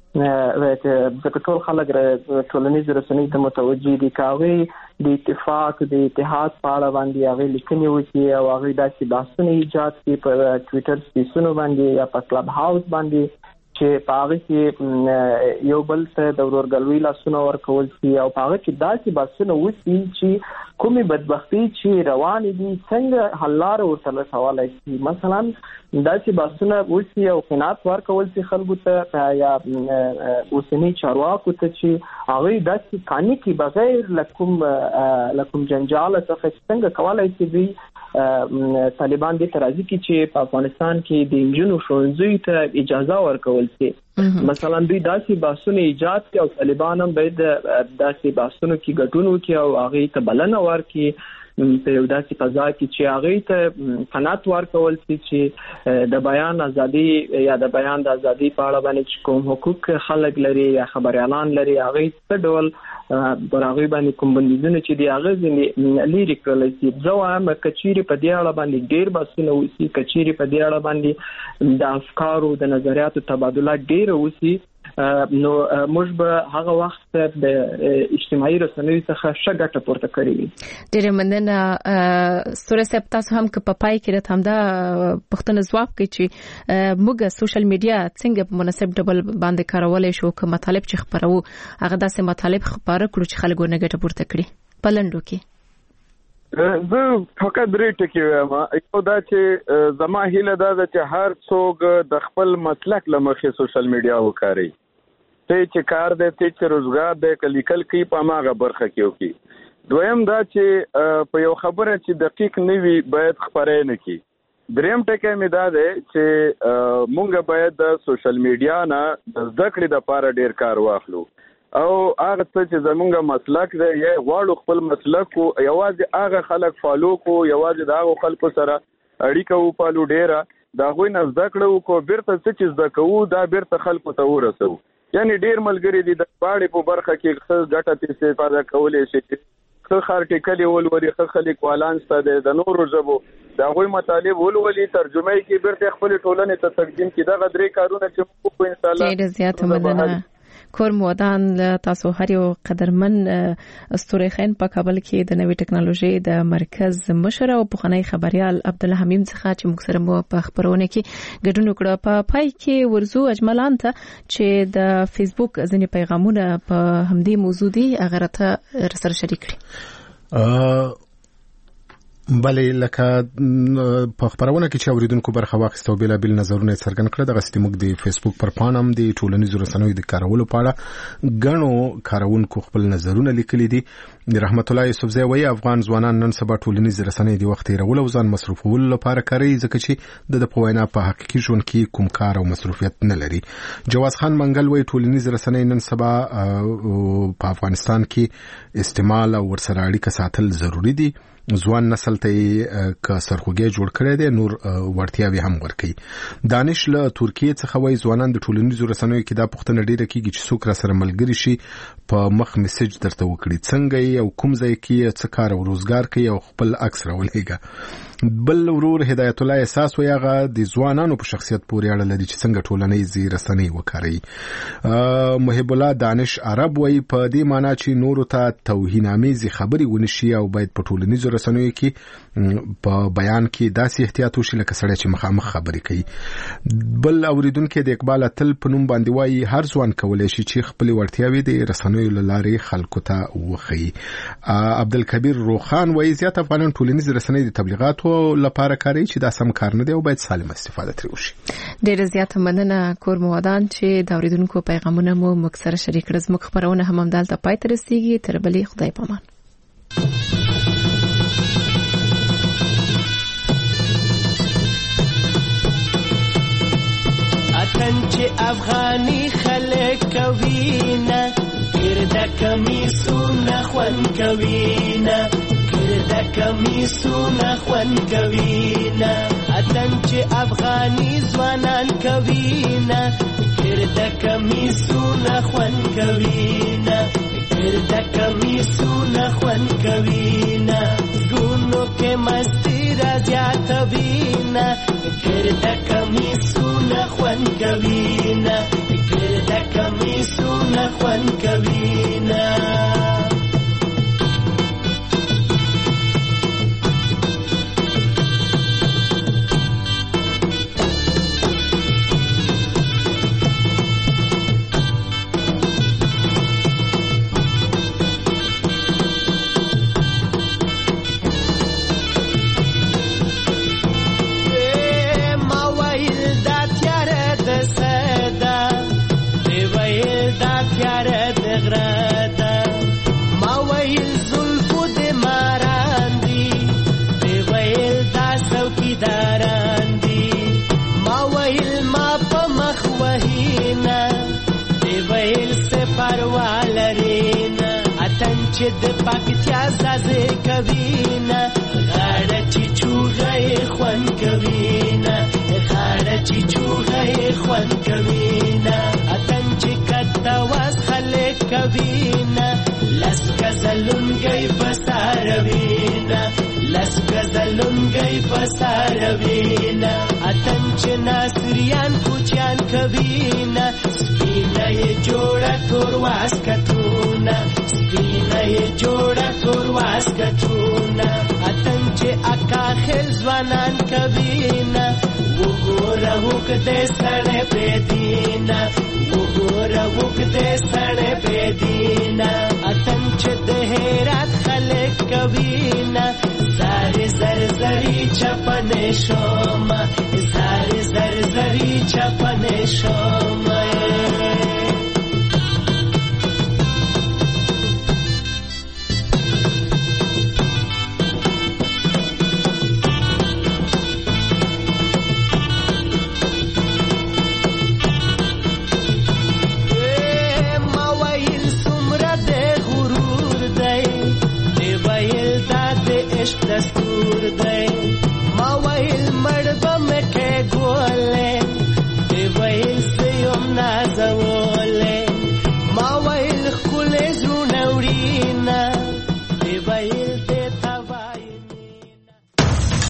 ځکه ټول خلک ټولنیز رسنۍ ته متوجي دي، کاغي د اتفاق د اتحاد په اړه باندې هغه لیکنې وکړي او هغه داسې بحثونه ایجاد کړي په ټویټر سپیسونو باندې یا په کلب هاوس باندې چې په هغه کې یو بل ته د ورورګلوي لاسونه ورکول شي او په هغه کې داسې بحثونه وشي چې کومې بدبختي چې روانې دي څنګه حل لاره ورته لټولای شي. مثلا داسې بحثونه وشي او قناعت ورکول شي خلکو ته یا اوسني چارواکو ته چې هغه داسې قانوني کې بغیر لکم لکم جنجال څخه څنګه کولای شي دوی طالبان دې ترازی کې چې په افغانستان کې د انجنونو ښوونځیو ته اجازه ورکول شي. مثلا دوی داسې بحثونه ایجاد کړي او طالبان هم باید داسې بحثونو کې ګډون وکړي او هغه ته بلنه ورکړي په یو داسې فضا کې چې هغه ته قناعت ورکول شي چې د بیان ازادي یا د بیان د ازادي په اړه باندې کوم حقوق خلک لري یا خبريالان لري، هغه څه ډول پر هغه باندې کوم بندیزونه چې دی هغه ځنې لري کړل شي. ځو هم کچيري په دې اړه باندې ډېر بحثونه وشي، کچيري په دې اړه باندې د افکارو د نظریاتو تبادله ډېر وشي، نو موږ به هغه وخت د اجتماعي رسنیو څخه ښه ګټه پورته کړې وي. ډېر مننه سورې صاحب، تاسو هم که په پای کې راته همدا پوښتنه ځواب کړئ چې موږ سوشل میډیا څنګه په مناسب ډول باندې کارولای شو که مطالب چې خپرو هغه داسې مطالب خپاره کړو چې خلکو نه ګټه پورته کړي په لنډو کې؟ زه فقط درې ټکي وایم. یو دا چې زما هیله دا ده چې هر څوک د خپل مسلک له مخې سوشل میډیا وکاري، ته چې کار دی ته چې روزګار دی کلیکل کوي په هغه برخه کې وکړي. دویم دا چې په یو خبره چې دقیق نه وي باید خبرې نه کړي. دریم ټکی مې دا دی چې مونږ باید د سوشل میډیا نه د زده کړې لپاره ډیر کار واخلو. او هغه څه چې زمونږ مسلک دی یا غواړو خپل مسلک کو یوازې هغه خلک فالو کو یوازې د هغه خلکو سره اړیکه و پالو ډیره دا غوي نه زده کړو کو بیرته څه چې زده کوو دا بیرته خلکو ته ورسو یعنی ډیر ملګری دي د باړې په برخه کې څه ګټه ترې استفاده کولای شي څه خار ټیکلي ولوري څه خلک والانس ته د نورو ژبو دا غوي مطالب ولولي ترجمه کې بیرته خپل ټولنې ته تقدیم کړي دا غدري کارونه چې په ان شاء الله ډیر زیات مننه کور مودان تاسو هر یو قدرمن اسطوره خان په کابل کې د نوې ټکنالوژي د مرکز مشر او پخوانی خبريال عبد الله حمیم څخه چې موږ سره مو په خبرونه کې ګډون وکړ په پای کې ورزو اجملان ته چې د فیسبوک ځینې پیغامونه په همدې موضوع دي هغه راته سره شریک کړي بلې لکه په خبرونه کې چې اوریدونکو برخه واخیسته بلا بل نظرونه څرګند کړل د غستې موږ د فیسبوک پر پانم د ټولنیزو رسنیو د کارولو په اړه غنو کارونکو خپل نظرونه لیکلي دي رحمت الله یوسفزی وایي افغان ځوانان نن سبا ټولنیز رسنۍ د وخت تیرول او ځان مصرفول لپاره کوي ځکه چې د په وینا په حقیقي ژوند کې کوم کار او مصروفیت نه لري جواز خان منګل وایي ټولنیز رسنۍ نن سبا په افغانستان کې استعمال او ورسره اړیکه ساتل ضروری دي ځوان نسل ته ک سرخوږی جوړ کړی دی نور ورتیاوي هم ورکړي دانش له ترکیه څخه وایي ځوانان د ټولنیزو رسنیو کې دا پوښتنه ډیره کیږي چې څوک را سره ملګری شي په مخ میسج درته وکړي څنګه یو کوم ځای کې څه کار او روزګار کوي او خپل عکس راولېږي بل ورور هدایت الله احساس وایي هغه د ځوانانو په شخصیت پورې اړه لري چې څنګه ټولنیزې رسنۍ وکاروي محب الله دانش عرب وایي په دې معنی چې نورو ته توهینامیزې خبرې ونشي او باید په ټولنیزو رسنیو کې په بیان کې داسې احتیاط وشي لکه سړی چې مخامخ خبرې کوي بل اوریدونکو د اقبال تل په نوم باندې وایي هر ځوان کولای شي چې خپل ورتیاوي د رسنیو لارې خلکو ته وخی عبدالکبیر روخان وایي زیات افغانان ټولنیز رسنۍ د تبلیغاتو لپاره کوي چې دا سم کار نه دی او باید سالم استفاده ترې وشي ډېر زیات مننه کور مودان چې د اوریدونکو پیغامونه مو مکسره شریک کړل زموږ خبرونه هم همدلته پای ته رسیږي تر بلې خدای پامان اتن چې افغاني خلک کوینا ګردا کمیسونه خوان کوینا ګردا کمیسونه خوان کوینا اتن چې افغاني ځوانان کوینا ګردا کمیسونه خوان کوینا ګردا کمیسونه خوان کوینا ګونو کې مستی را زیاتوینا ګردا کمیسونه خوان کوینا ګردا کمیسونه خوان کوینا چې د پاکتیا زازې کوینا غاړه چې چوغې خوان کوینا غاړه چې چوغې خوان کوینا اتن چې کته واس خلک کوینا لس غزلونګي بساروینا لس غزلونګي بساروینا اتن چې ناصریان کوچیان کوینا سپینه جوړه تور واس کتونا سپینه جوړه تور واس کتونا اتن چې اکا خل ځوانان کوینا وګوره وک دې سړې پېدینا وګوره وک دې سړې پېدینا اتن چې د هرات خلک کوینا زاري زر زري چپنه شوم زاري زر زري چپنه شوم